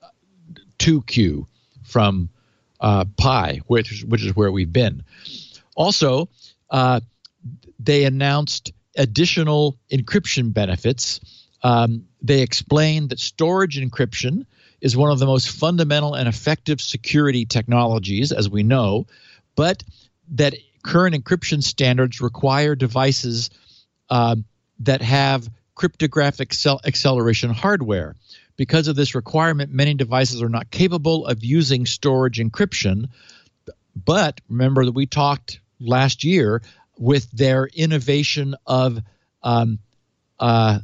to Q from uh, Pi, which which is where we've been. Also, uh, they announced additional encryption benefits. Um, they explained that storage encryption is one of the most fundamental and effective security technologies, as we know, but that current encryption standards require devices uh, that have cryptographic cell acceleration hardware. Because of this requirement, many devices are not capable of using storage encryption. But remember that we talked last year with their innovation of um, uh,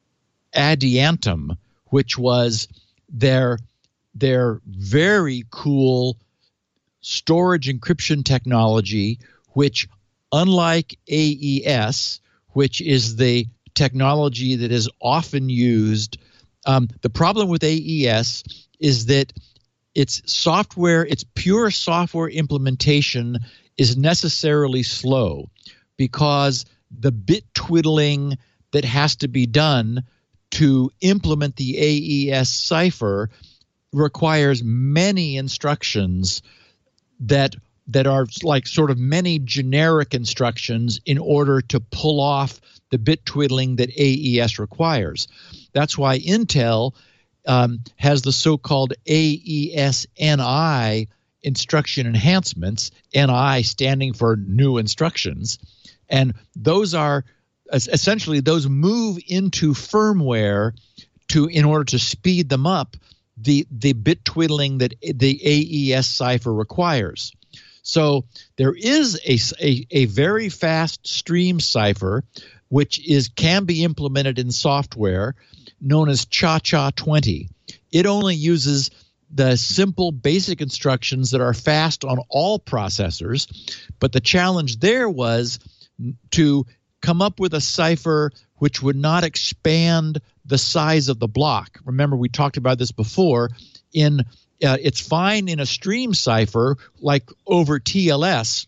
Adiantum, which was their their very cool storage encryption technology, which, unlike A E S, which is the technology that is often used, um, the problem with A E S is that its software, its pure software implementation is necessarily slow because the bit twiddling that has to be done to implement the A E S cipher requires many instructions that that are like sort of many generic instructions in order to pull off the bit twiddling that A E S requires. That's why Intel um, has the so-called A E S N I instruction enhancements, N I standing for new instructions. And those are essentially, those move into firmware to in order to speed them up the the bit twiddling that the A E S cipher requires. So there is a, a, a very fast stream cipher which is can be implemented in software known as Cha Cha twenty. It only uses the simple basic instructions that are fast on all processors, but the challenge there was to come up with a cipher which would not expand the size of the block. Remember, we talked about this before. In uh, it's fine in a stream cipher like over T L S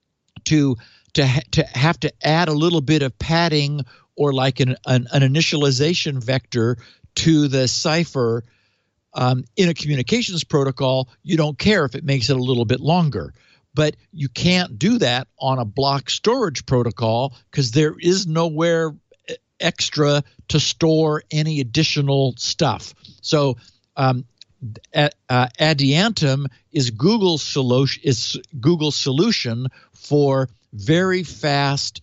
to to ha- to have to add a little bit of padding or like an an, an initialization vector to the cipher. Um, in a communications protocol, you don't care if it makes it a little bit longer. But you can't do that on a block storage protocol because there is nowhere extra to store any additional stuff. So um, uh, Adiantum is Google's solution, is Google's solution for very fast,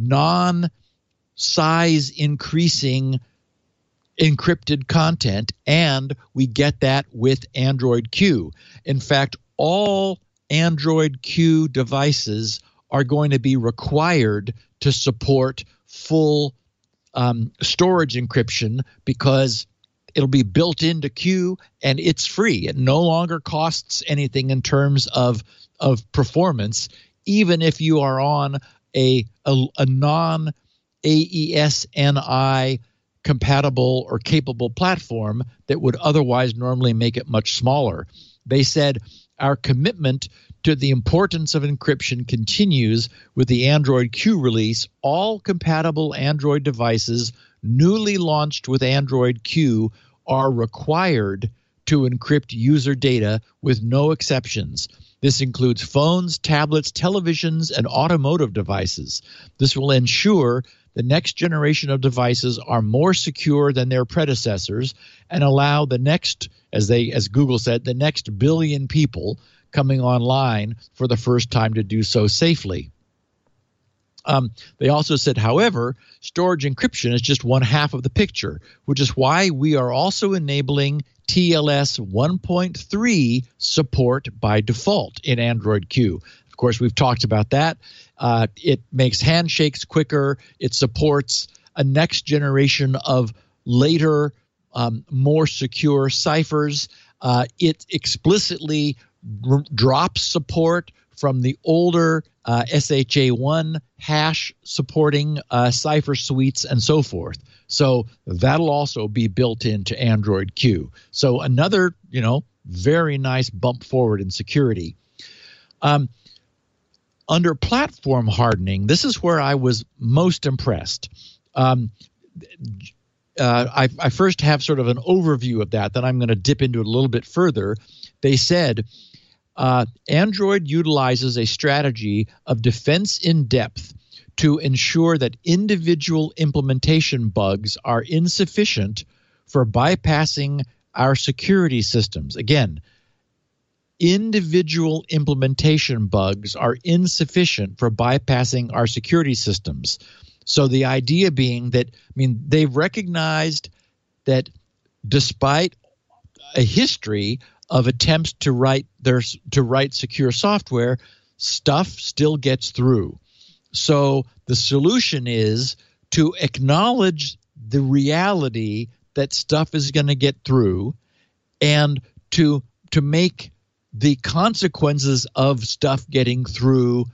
non-size increasing encrypted content, and we get that with Android Q. In fact, all Android Q devices are going to be required to support full um, storage encryption because it'll be built into Q and it's free. It no longer costs anything in terms of of performance, even if you are on a a, a non-A E S N I compatible or capable platform that would otherwise normally make it much smaller. They said, our commitment to the importance of encryption continues with the Android Q release. All compatible Android devices newly launched with Android Q are required to encrypt user data with no exceptions. This includes phones, tablets, televisions, and automotive devices. This will ensure the next generation of devices are more secure than their predecessors and allow the next, as they, as Google said, the next billion people coming online for the first time to do so safely. Um, they also said, however, storage encryption is just one half of the picture, which is why we are also enabling T L S one point three support by default in Android Q. Of course, we've talked about that. Uh, it makes handshakes quicker. It supports a next generation of later, um, more secure ciphers. Uh, it explicitly r- drops support from the older uh, S H A one hash supporting uh, cipher suites and so forth. So that'll also be built into Android Q. So another, you know, very nice bump forward in security. Um, Under platform hardening, this is where I was most impressed. Um, uh, I, I first have sort of an overview of that, then I'm going to dip into it a little bit further. They said uh, Android utilizes a strategy of defense in depth to ensure that individual implementation bugs are insufficient for bypassing our security systems. Again, individual implementation bugs are insufficient for bypassing our security systems. So the idea being that, I mean, they've recognized that despite a history of attempts to write their to write secure software, stuff still gets through. So the solution is to acknowledge the reality that stuff is going to get through, and to to make the consequences of stuff getting through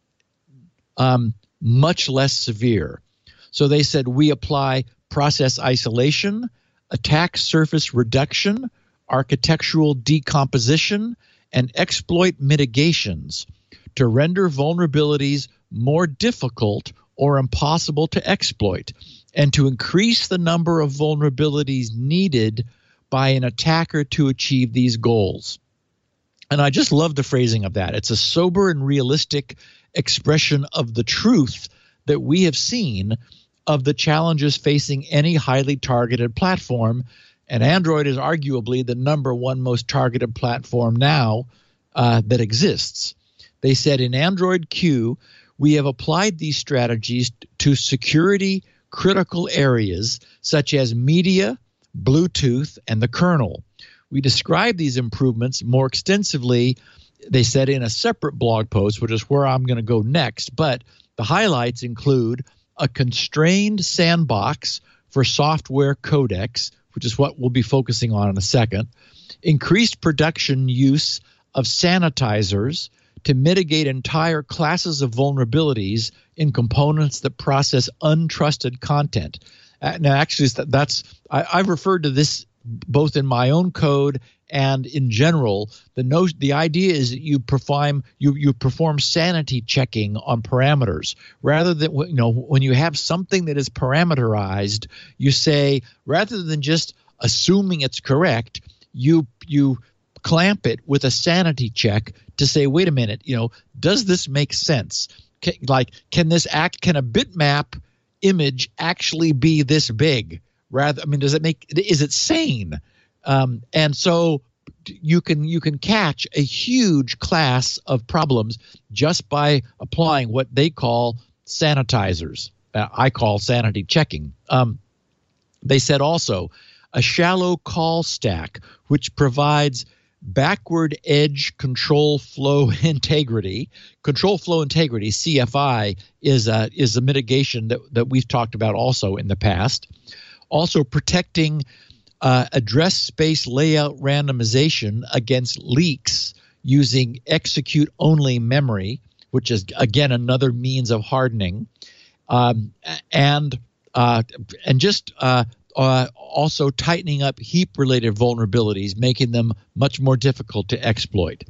um, much less severe. So they said we apply process isolation, attack surface reduction, architectural decomposition, and exploit mitigations to render vulnerabilities more difficult or impossible to exploit, and to increase the number of vulnerabilities needed by an attacker to achieve these goals. And I just love the phrasing of that. It's a sober and realistic expression of the truth that we have seen of the challenges facing any highly targeted platform. And Android is arguably the number one most targeted platform now uh, that exists. They said in Android Q, we have applied these strategies to security critical areas such as media, Bluetooth, and the kernel. We describe these improvements more extensively, they said, in a separate blog post, which is where I'm going to go next. But the highlights include a constrained sandbox for software codecs, which is what we'll be focusing on in a second, increased production use of sanitizers to mitigate entire classes of vulnerabilities in components that process untrusted content. Uh, now, actually, that's I, I've referred to this both in my own code and in general. The no, the idea is that you perform you you perform sanity checking on parameters rather than, you know, when you have something that is parameterized, you say, rather than just assuming it's correct, you you clamp it with a sanity check to say, wait a minute, you know, does this make sense? Can, like, can this act? Can a bitmap image actually be this big? Rather, I mean, does it make? Is it sane? Um, and so you can you can catch a huge class of problems just by applying what they call sanitizers. Uh, I call sanity checking. Um, they said also a shallow call stack, which provides backward edge control flow integrity. Control flow integrity, C F I, is a, is a mitigation that, that we've talked about also in the past. Also protecting uh, address space layout randomization against leaks using execute-only memory, which is, again, another means of hardening. Um, and uh, and just uh, uh, also tightening up heap-related vulnerabilities, making them much more difficult to exploit.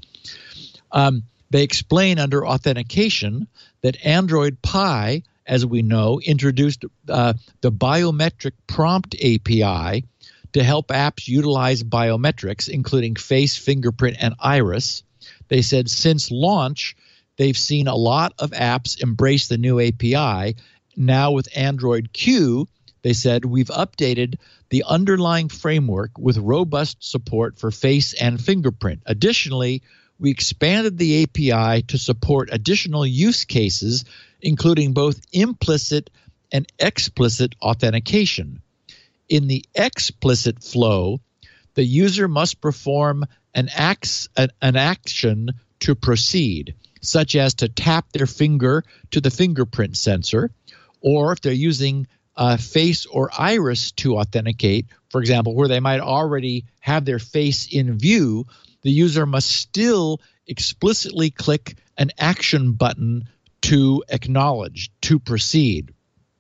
Um, they explain under authentication that Android Pie, as we know, introduced uh, the biometric prompt A P I to help apps utilize biometrics, including face, fingerprint, and iris. They said since launch, they've seen a lot of apps embrace the new A P I. Now with Android Q, they said we've updated the underlying framework with robust support for face and fingerprint. Additionally, we expanded the A P I to support additional use cases, including both implicit and explicit authentication. In the explicit flow, the user must perform an, acts, an, an action to proceed, such as to tap their finger to the fingerprint sensor, or if they're using uh, face or iris to authenticate, for example, where they might already have their face in view, the user must still explicitly click an action button to acknowledge, to proceed.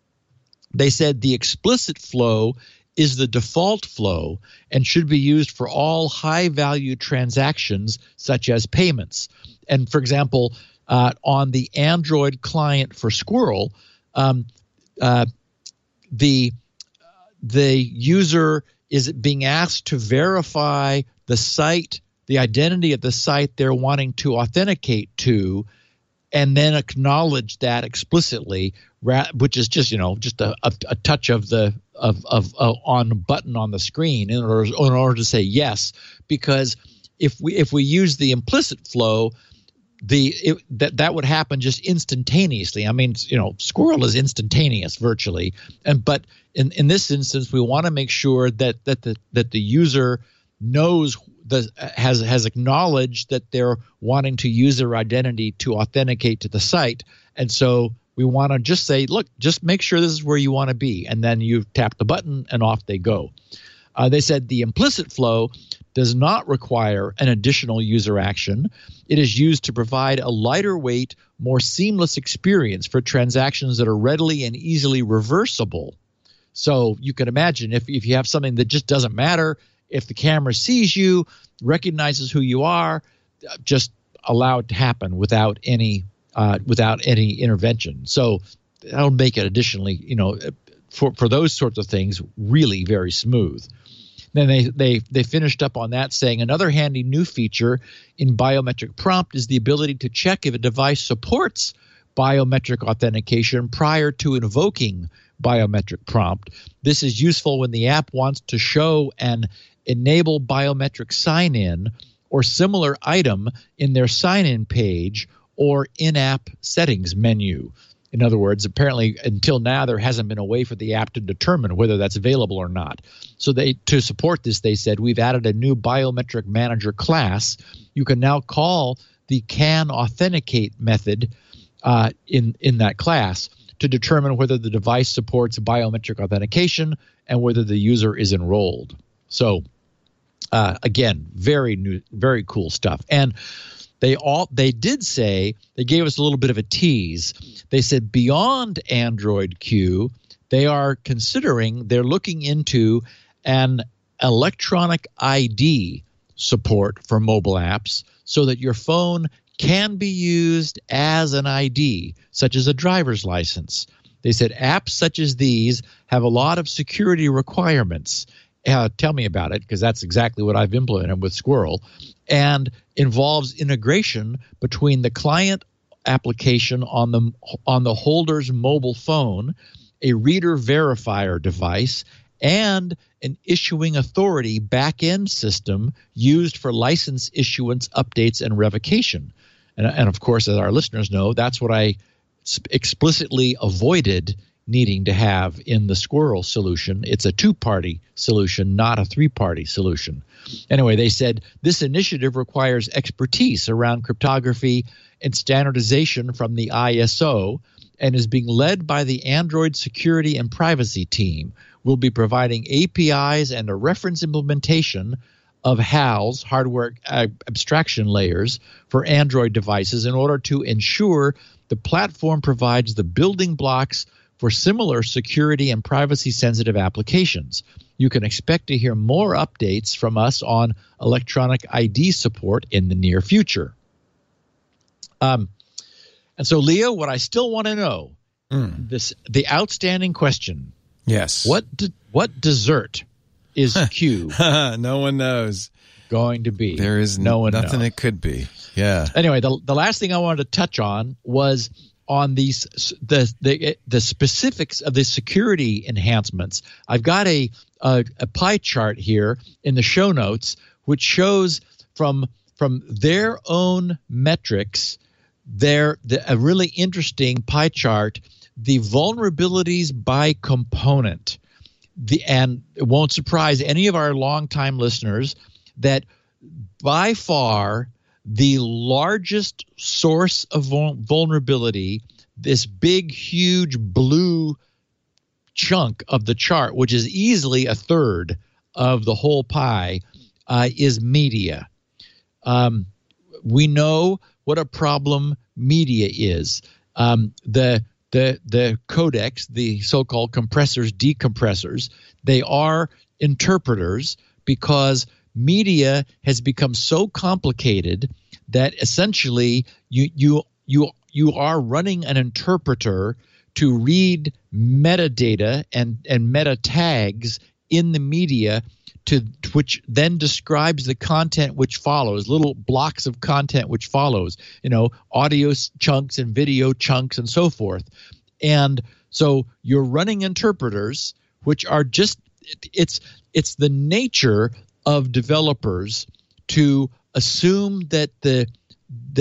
They said the explicit flow is the default flow and should be used for all high-value transactions such as payments. And, for example, uh, on the Android client for Squirrel, um, uh, the the user is being asked to verify the site, the identity of the site they're wanting to authenticate to, and then acknowledge that explicitly, which is just, you know, just a, a, a touch of the of of uh, on button on the screen in order in order to say yes. Because if we if we use the implicit flow, the it, that that would happen just instantaneously. I mean, you know, Squirrel is instantaneous virtually, and but in, in this instance, we want to make sure that that the that the user knows the has has acknowledged that they're wanting to use their identity to authenticate to the site, and so we want to just say, look, just make sure this is where you want to be, and then you tap the button and off they go. Uh, they said the implicit flow does not require an additional user action. It is used to provide a lighter weight, more seamless experience for transactions that are readily and easily reversible. So you can imagine if, if you have something that just doesn't matter, if the camera sees you, recognizes who you are, just allow it to happen without any uh, without any intervention. So that'll make it additionally, you know, for, for those sorts of things, really very smooth. Then they, they they finished up on that saying another handy new feature in biometric prompt is the ability to check if a device supports biometric authentication prior to invoking biometric prompt. This is useful when the app wants to show an enable biometric sign-in or similar item in their sign-in page or in-app settings menu. In other words, apparently until now there hasn't been a way for the app to determine whether that's available or not. So they to support this, they said, we've added a new biometric manager class. You can now call the can authenticate method uh, in, in that class to determine whether the device supports biometric authentication and whether the user is enrolled. So uh, again, very new, very cool stuff. And They all they did say, they gave us a little bit of a tease. They said beyond Android Q, they are considering, they're looking into an electronic I D support for mobile apps so that your phone can be used as an I D, such as a driver's license. They said apps such as these have a lot of security requirements. Uh, tell me about it, because that's exactly what I've implemented with Squirrel, and involves integration between the client application on the on the holder's mobile phone, a reader verifier device, and an issuing authority back-end system used for license issuance, updates, and revocation. And, and of course, as our listeners know, that's what I explicitly avoided needing to have in the Squirrel solution. It's a two-party solution, not a three-party solution. Anyway, they said this initiative requires expertise around cryptography and standardization from the I S O and is being led by the Android security and privacy team. We'll be providing A P Is and a reference implementation of H A Ls, hardware abstraction layers, for Android devices in order to ensure the platform provides the building blocks for similar security and privacy-sensitive applications. You can expect to hear more updates from us on electronic I D support in the near future. Um, and so, Leo, what I still want to know, mm. this the outstanding question. Yes. What de- what dessert is Q? No one knows. Going to be. There is no one nothing knows. It could be. Yeah. Anyway, the the last thing I wanted to touch on was on these the the the specifics of the security enhancements. I've got a, a a pie chart here in the show notes which shows from from their own metrics, their the, a really interesting pie chart, the vulnerabilities by component. The and it won't surprise any of our longtime listeners that by far the largest source of vulnerability, this big, huge blue chunk of the chart, which is easily a third of the whole pie, uh, is media. Um, we know what a problem media is. Um, the the the codecs, the so-called compressors, decompressors, they are interpreters because media has become so complicated that essentially you you you you are running an interpreter to read metadata and and meta tags in the media to which then describes the content which follows, little blocks of content which follows, you know, audio chunks and video chunks and so forth. And so you're running interpreters which are just it's it's the nature of developers to assume that the that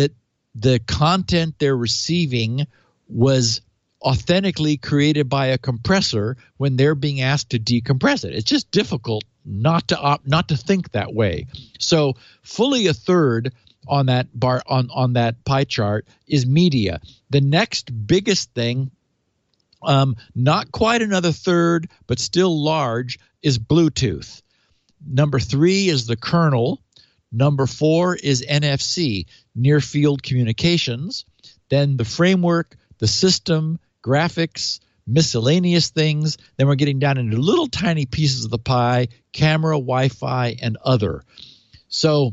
the content they're receiving was authentically created by a compressor when they're being asked to decompress it. It's just difficult not to op- not to think that way. So fully a third on that bar on, on that pie chart is media. The next biggest thing, um, not quite another third, but still large, is Bluetooth. Number three is the kernel. Number four is N F C, near field communications. Then the framework, the system, graphics, miscellaneous things. Then we're getting down into little tiny pieces of the pie, camera, Wi-Fi, and other. So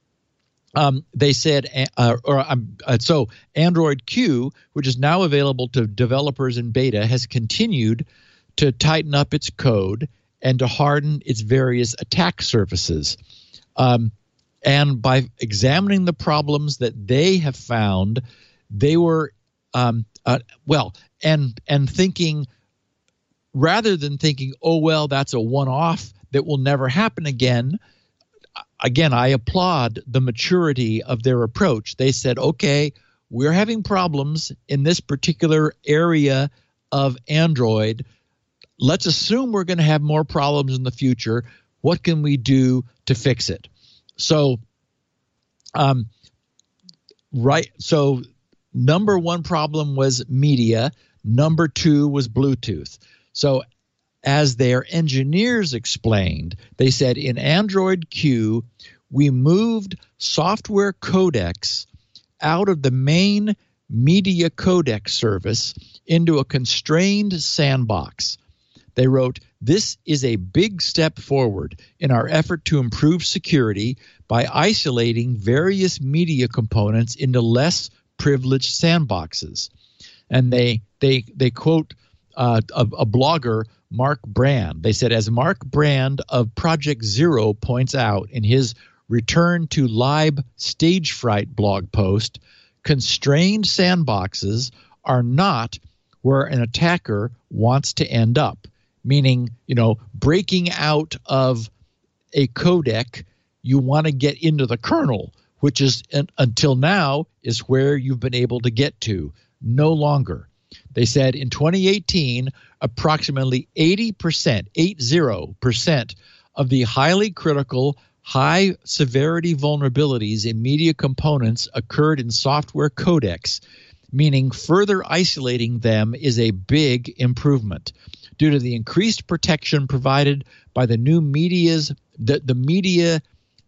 um, they said, uh, or um, uh, so Android Q, which is now available to developers in beta, has continued to tighten up its code and to harden its various attack surfaces. Um, and by examining the problems that they have found, they were um, uh, well, and and thinking, rather than thinking, oh, well, that's a one-off that will never happen again. Again, I applaud the maturity of their approach. They said, okay, we're having problems in this particular area of Android. Let's assume we're going to have more problems in the future. What can we do to fix it? So, um, right. So number one problem was media. Number two was Bluetooth. So as their engineers explained, they said in Android Q, we moved software codecs out of the main media codec service into a constrained sandbox. They wrote, this is a big step forward in our effort to improve security by isolating various media components into less privileged sandboxes. And they they they quote uh, a, a blogger, Mark Brand. They said, as Mark Brand of Project Zero points out in his Return to Lib Stage Fright blog post, constrained sandboxes are not where an attacker wants to end up. Meaning, you know, breaking out of a codec, you want to get into the kernel, which is uh, until now is where you've been able to get to. No longer. They said in twenty eighteen, approximately eighty percent, eight zero percent of the highly critical, high severity vulnerabilities in media components occurred in software codecs, meaning further isolating them is a big improvement. Due to the increased protection provided by the new media's the, the media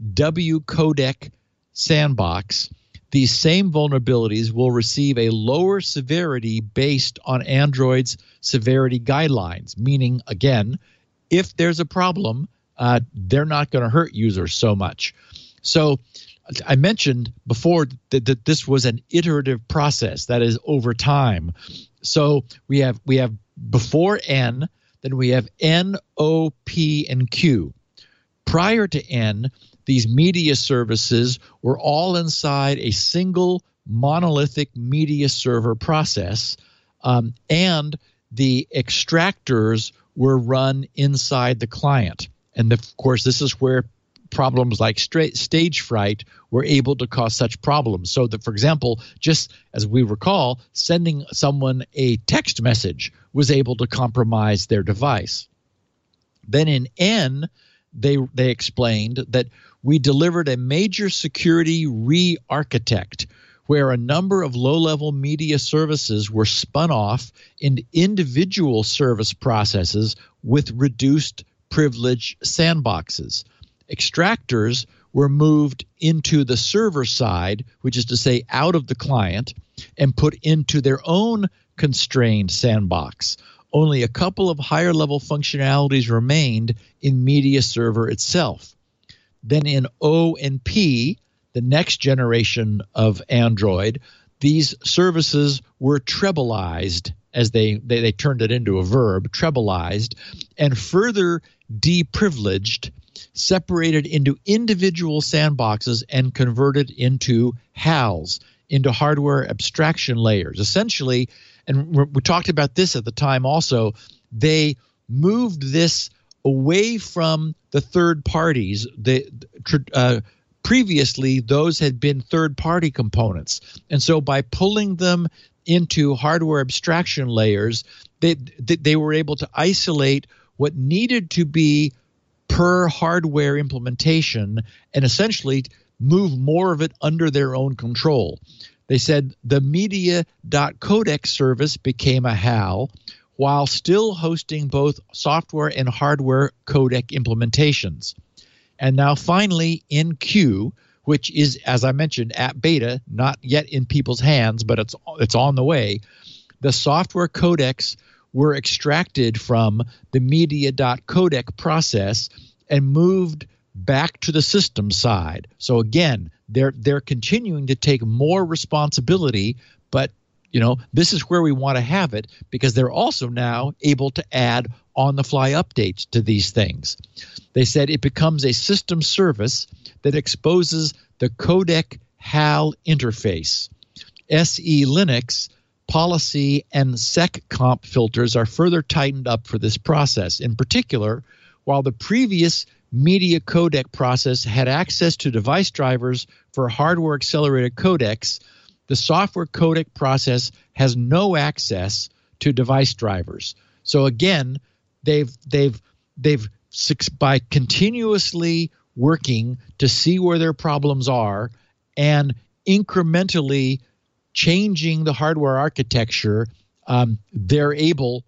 W codec sandbox, these same vulnerabilities will receive a lower severity based on Android's severity guidelines, meaning, again, if there's a problem, uh, they're not going to hurt users so much. So I mentioned before that, that this was an iterative process, that is over time. So we have we have before N, then we have N, O, P, and Q. Prior to N, these media services were all inside a single monolithic media server process, um, and the extractors were run inside the client. And of course, this is where problems like straight stage fright were able to cause such problems. So that, for example, just as we recall, sending someone a text message was able to compromise their device. Then in N, they they explained that we delivered a major security re-architect where a number of low-level media services were spun off into individual service processes with reduced privilege sandboxes. Extractors were moved into the server side, which is to say out of the client, and put into their own constrained sandbox. Only a couple of higher level functionalities remained in media server itself. Then in O and P, the next generation of Android, these services were trebleized, as they, they, they turned it into a verb, trebleized, and further deprivileged, separated into individual sandboxes and converted into H A Ls, into hardware abstraction layers. Essentially, and we talked about this at the time also, they moved this away from the third parties. The uh, previously, those had been third-party components. And so by pulling them into hardware abstraction layers, they, they were able to isolate what needed to be per hardware implementation and essentially move more of it under their own control. They said the media.codec service became a H A L while still hosting both software and hardware codec implementations. And now finally in Q, which is, as I mentioned, at beta, not yet in people's hands, but it's it's on the way, the software codecs were extracted from the media.codec process and moved back to the system side. So again, they're they're continuing to take more responsibility, but you know, this is where we want to have it because they're also now able to add on-the-fly updates to these things. They said it becomes a system service that exposes the codec H A L interface. S E Linux policy and seccomp filters are further tightened up for this process. In particular, while the previous media codec process had access to device drivers for hardware accelerated codecs, the software codec process has no access to device drivers. So again, they've they've they've by continuously working to see where their problems are and incrementally changing the hardware architecture, um, they're able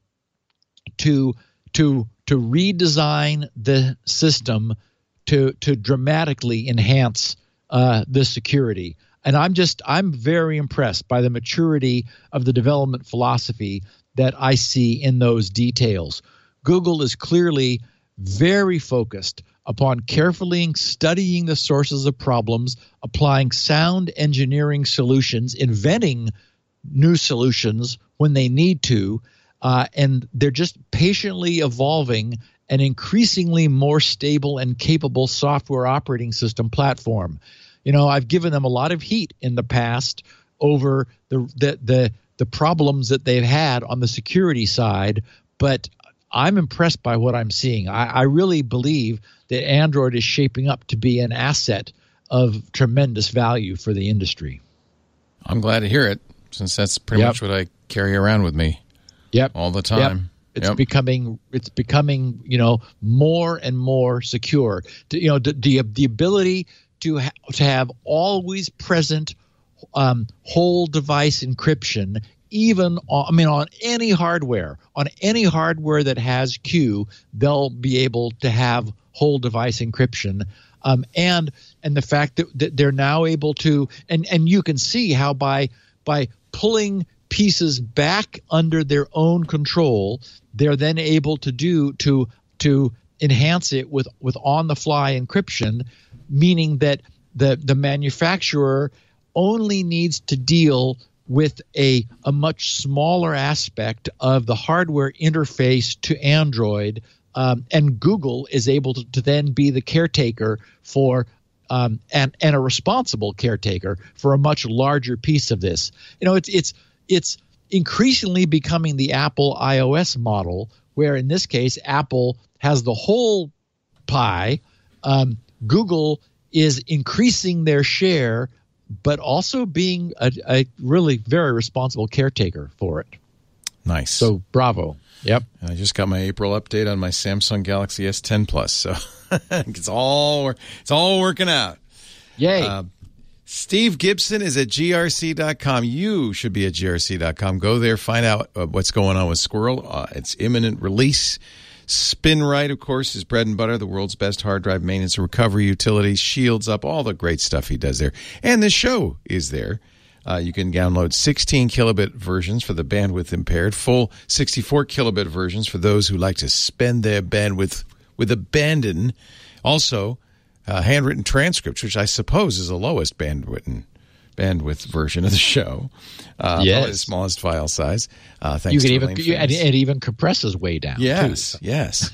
to to to redesign the system to to dramatically enhance uh, the security. And I'm just I'm very impressed by the maturity of the development philosophy that I see in those details. Google is clearly very focused upon carefully studying the sources of problems, applying sound engineering solutions, inventing new solutions when they need to, uh, and they're just patiently evolving an increasingly more stable and capable software operating system platform. You know, I've given them a lot of heat in the past over the the the, the problems that they've had on the security side, but I'm impressed by what I'm seeing. I, I really believe that Android is shaping up to be an asset of tremendous value for the industry. I'm glad to hear it, since that's pretty Yep. much what I carry around with me Yep. all the Yep. time. It's Yep. becoming it's becoming you know more and more secure. To, you know the the, the ability to ha- to have always present um, whole device encryption, even on, I mean on any hardware, on any hardware that has Q, they'll be able to have whole device encryption. Um, and and the fact that, that they're now able to and and you can see how by by pulling pieces back under their own control, they're then able to do to to enhance it with with on the fly encryption, meaning that the the manufacturer only needs to deal with a a much smaller aspect of the hardware interface to Android, um, and Google is able to, to then be the caretaker for um, and and a responsible caretaker for a much larger piece of this. You know, it's it's it's increasingly becoming the Apple iOS model, where in this case Apple has the whole pie. Um, Google is increasing their share, but also being a, a really very responsible caretaker for it. Nice. So bravo. Yep. And I just got my April update on my Samsung Galaxy S ten Plus, so it's all it's all working out. Yay. Uh, Steve Gibson is at G R C dot com. You should be at G R C dot com. Go there, find out uh, what's going on with Squirrel. Uh, it's imminent release. SpinRite, of course, is bread and butter, the world's best hard drive maintenance and recovery utility, shields up, all the great stuff he does there. And this show is there. Uh, you can download sixteen kilobit versions for the bandwidth impaired, full sixty-four kilobit versions for those who like to spend their bandwidth with abandon. Also, uh, handwritten transcripts, which I suppose is the lowest bandwidth bandwidth version of the show. Uh, Yes. Probably the smallest file size. Uh, thanks you can to even Elaine you, and Fans. it even compresses way down. Yes, too. yes.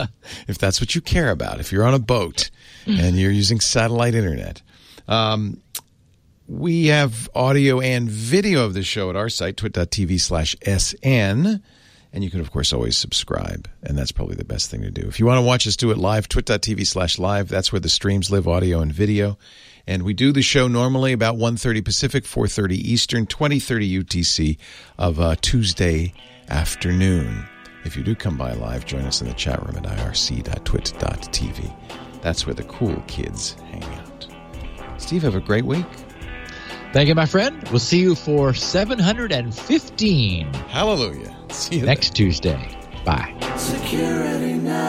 If that's what you care about, if you're on a boat and you're using satellite internet. Um, we have audio and video of the show at our site, twit dot t v slash S N. And you can, of course, always subscribe, and that's probably the best thing to do. If you want to watch us do it live, twit.tv slash live. That's where the streams live, audio and video. And we do the show normally about one thirty Pacific, four thirty Eastern, twenty thirty U T C of uh, Tuesday afternoon. If you do come by live, join us in the chat room at I R C dot twit dot T V. That's where the cool kids hang out. Steve, have a great week. Thank you, my friend. We'll see you for seven hundred fifteen. Hallelujah. See you next then. Tuesday. Bye. Security now.